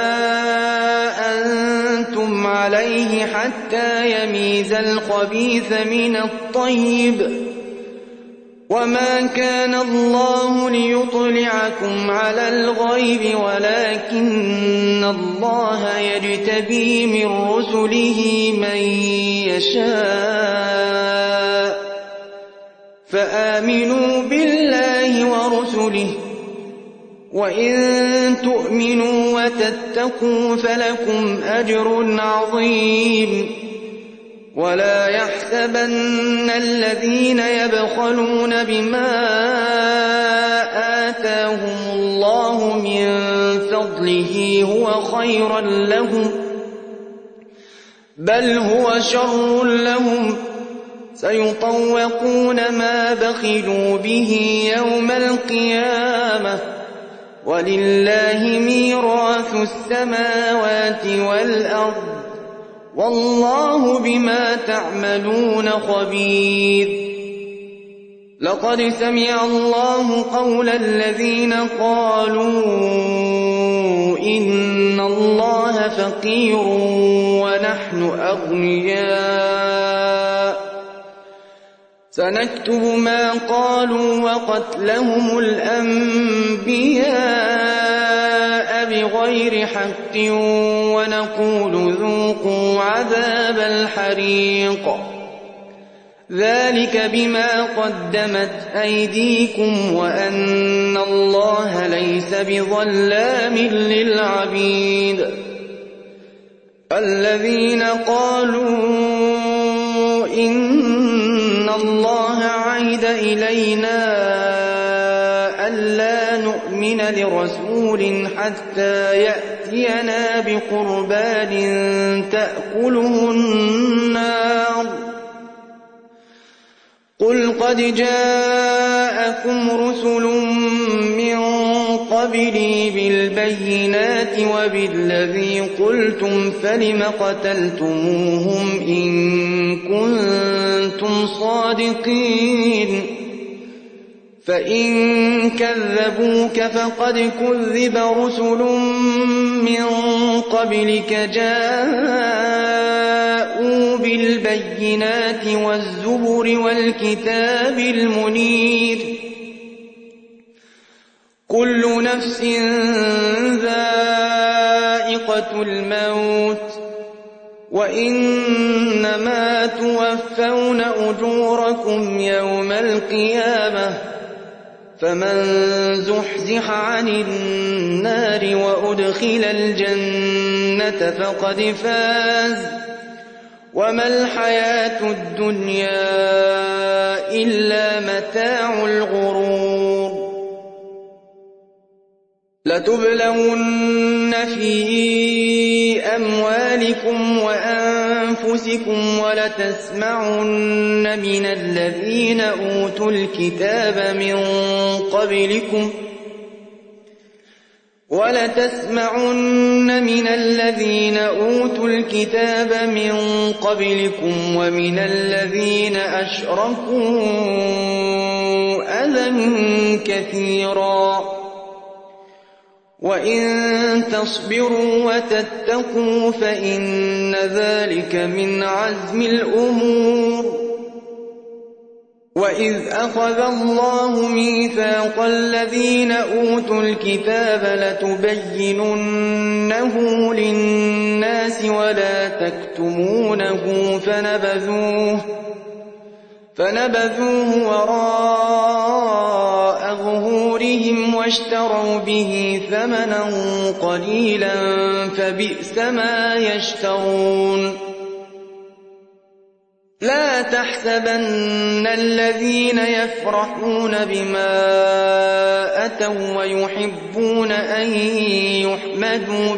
أنتم عليه حتى يميز الخبيث من الطيب وما كان الله ليطلعكم على الغيب ولكن الله يجتبي من رسله من يشاء فآمنوا بالله ورسله وإن تؤمنوا وتتقوا فلكم أجر عظيم ولا يحسبن الذين يبخلون بما آتاهم الله من فضله هو خيرا لهم بل هو شر لهم سيطوقون ما بخلوا به يوم القيامة ولله ميراث السماوات والأرض والله بما تعملون خبير لقد سمع الله قول الذين قالوا إن الله فقير ونحن أغنياء سنكتب ما قالوا وقتلهم الأنبياء بغير حق ونقول ذوقوا عذاب الحريق ذلك بما قدمت أيديكم وأن الله ليس بظلام للعبيد الذين قالوا إن الله عهد إلينا ألا نؤمن لرسول حتى يأتينا بقربان تأكله النار قل قد جاءكم رسل من قبلي بالبينات وبالذي قلتم فلم قتلتموهم إن كنتم صادقين فإن كذبوك فقد كذب رسل من قبلك جاءوا بالبينات والزبر والكتاب المنير كل نفس ذائقة الموت وإنما توفون أجوركم يوم القيامة فمن زحزح عن النار وأدخل الجنة فقد فاز وما الحياة الدنيا إلا متاع الغرور لتبلون في أموالكم وأنفسكم ولتسمعن من الذين أوتوا الكتاب من قبلكم وَلَتَسْمَعُنَّ مِنَ الَّذِينَ أُوتُوا الْكِتَابَ مِنْ قَبْلِكُمْ وَمِنَ الَّذِينَ أَشْرَكُوا أَذًى كَثِيرًا وَإِنْ تَصْبِرُوا وَتَتَّقُوا فَإِنَّ ذَلِكَ مِنْ عَزْمِ الْأُمُورِ وَإِذْ أَخَذَ اللَّهُ مِيثَاقَ الَّذِينَ أُوتُوا الْكِتَابَ لَتُبَيِّنُنَّهُ لِلنَّاسِ وَلَا تَكْتُمُونَهُ فَنَبَذُوهُ وَرَاءَ ظُهُورِهِمْ وَاشْتَرَوْا بِهِ ثَمَنًا قَلِيلًا فَبِئْسَ مَا يَشْتَرُونَ لَا تَحْسَبَنَّ الَّذِينَ يَفْرَحُونَ بِمَا أَتَوا وَيُحِبُّونَ أَن يُحْمَدُوا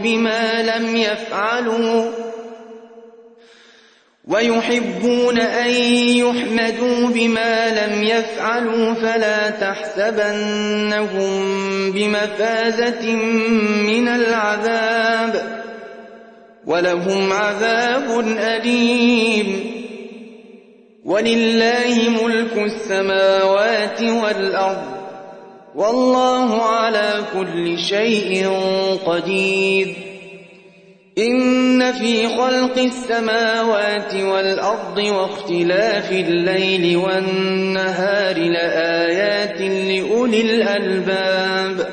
بِمَا لَمْ يَفْعَلُوا فَلَا تَحْسَبَنَّهُم بِمَفَازَةٍ مِّنَ الْعَذَابِ وَلَهُمْ عَذَابٌ أَلِيمٌ وَلِلَّهِ مُلْكُ السَّمَاوَاتِ وَالْأَرْضِ وَاللَّهُ عَلَى كُلِّ شَيْءٍ قَدِيرٌ إِنَّ فِي خَلْقِ السَّمَاوَاتِ وَالْأَرْضِ وَاخْتِلَافِ اللَّيْلِ وَالنَّهَارِ لَآيَاتٍ لِأُولِي الْأَلْبَابِ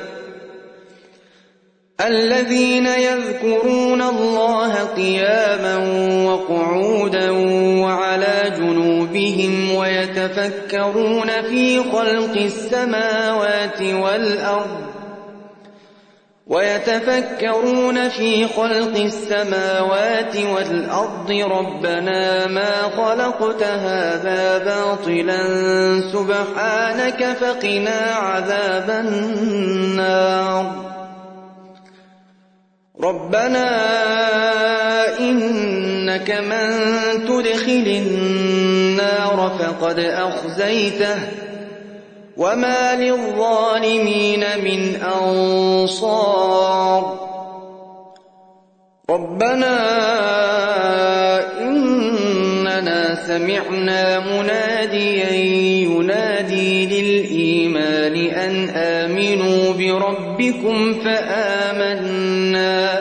الَّذِينَ يَذْكُرُونَ اللَّهَ قِيَامًا وَقُعُودًا وَعَلَى جُنُوبِهِمْ وَيَتَفَكَّرُونَ في خَلْقِ السَّمَاوَاتِ وَالْأَرْضِ رَبَّنَا مَا خَلَقْتَ هَذَا بَاطِلًا سُبْحَانَكَ فَقِنَا عَذَابَ النَّارِ رَبَّنَا إِنَّكَ مَن تُدْخِلِ النَّارَ فَقَدْ أَخْزَيْتَهُ وَمَا لِلظَّالِمِينَ مِنْ أَنصَارٍ رَبَّنَا إِنَّنَا سَمِعْنَا مُنَادِيًا يُنَادِي لِلْإِيمَانِ أَنْ آمِنُوا بِرَبِّكُمْ فَآمَنَّا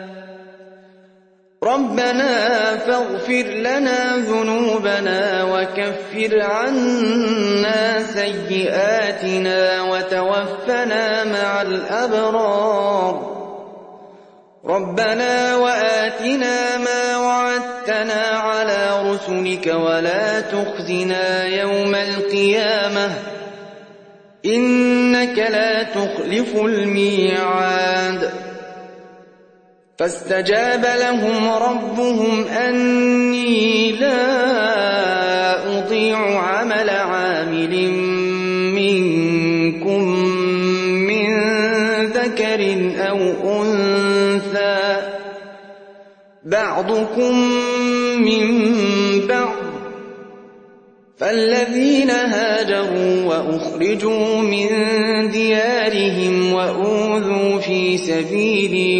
رَبَّنَا فَاغْفِرْ لَنَا ذُنُوبَنَا وَكَفِّرْ عَنَّا سَيِّئَاتِنَا وَتَوَفَّنَا مَعَ الْأَبْرَارِ رَبَّنَا وَآتِنَا مَا وَعَدتَّنَا عَلَى رُسُلِكَ وَلَا تُخْزِنَا يَوْمَ الْقِيَامَةِ إِنَّكَ لَا تُخْلِفُ الْمِيعَادَ فَاسْتَجَابَ لَهُمْ رَبُّهُمْ أَنِّي لَا أُضِيعُ عَمَلَ عَامِلٍ مِّنكُم مِّن ذَكَرٍ أَوْ أُنثَىٰ بَعْضُكُم مِّن بَعْضٍ فَالَّذِينَ هَاجَرُوا وَأُخْرِجُوا مِن دِيَارِهِمْ وَأُوذُوا فِي سَبِيلِي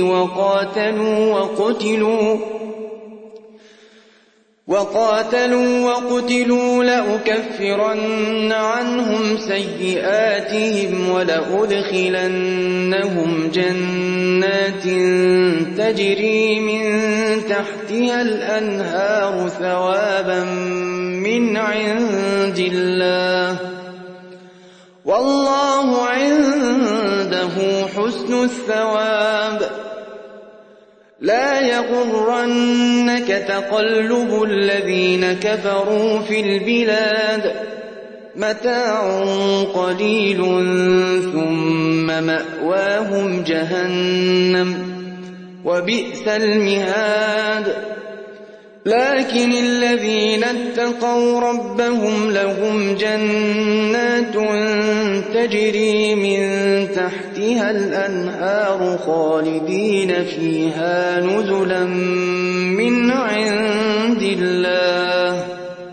وَقَاتَلُوا وَقُتِلُوا لَأُكَفِّرَنَّ عَنْهُمْ سَيِّئَاتِهِمْ وَلَأُدْخِلَنَّهُمْ جَنَّاتٍ تَجْرِي مِن تَحْتِهَا الْأَنْهَارُ ثَوَابًا مِّنْ عِندِ اللَّهِ وَاللَّهُ عِندَهُ حُسْنُ الثَّوَابِ لَا يَغُرَّنَّكَ تَقَلُّبُ الَّذِينَ كَفَرُوا فِي الْبِلَادِ مَتَاعٌ قَلِيلٌ ثُمَّ مَأْوَاهُمْ جَهَنَّمُ وَبِئْسَ الْمِهَادُ لكن الذين اتقوا ربهم لهم جنات تجري من تحتها الأنهار خالدين فيها نزلا من عند الله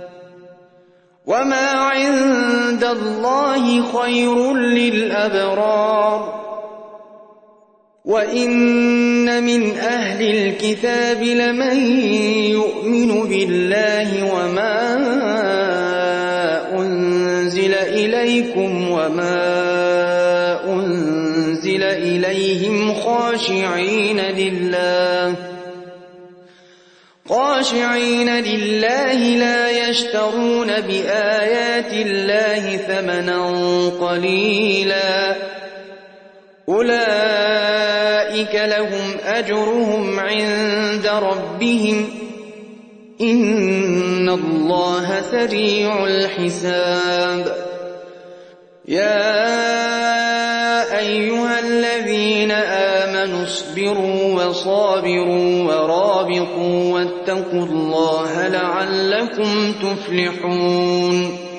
وما عند الله خير للأبرار وَإِنَّ مِنْ أَهْلِ الْكِتَابِ لَمَن يُؤْمِنُ بِاللَّهِ وَمَا أُنزِلَ إِلَيْكُمْ وَمَا أُنزِلَ إِلَيْهِمْ خاشعين لله لا يشترون بآيات الله ثمنا قليلا أولئك لهم أجرهم عند ربهم إن الله سريع الحساب يا أيها الذين آمنوا اصبروا وصابروا ورابطوا واتقوا الله لعلكم تفلحون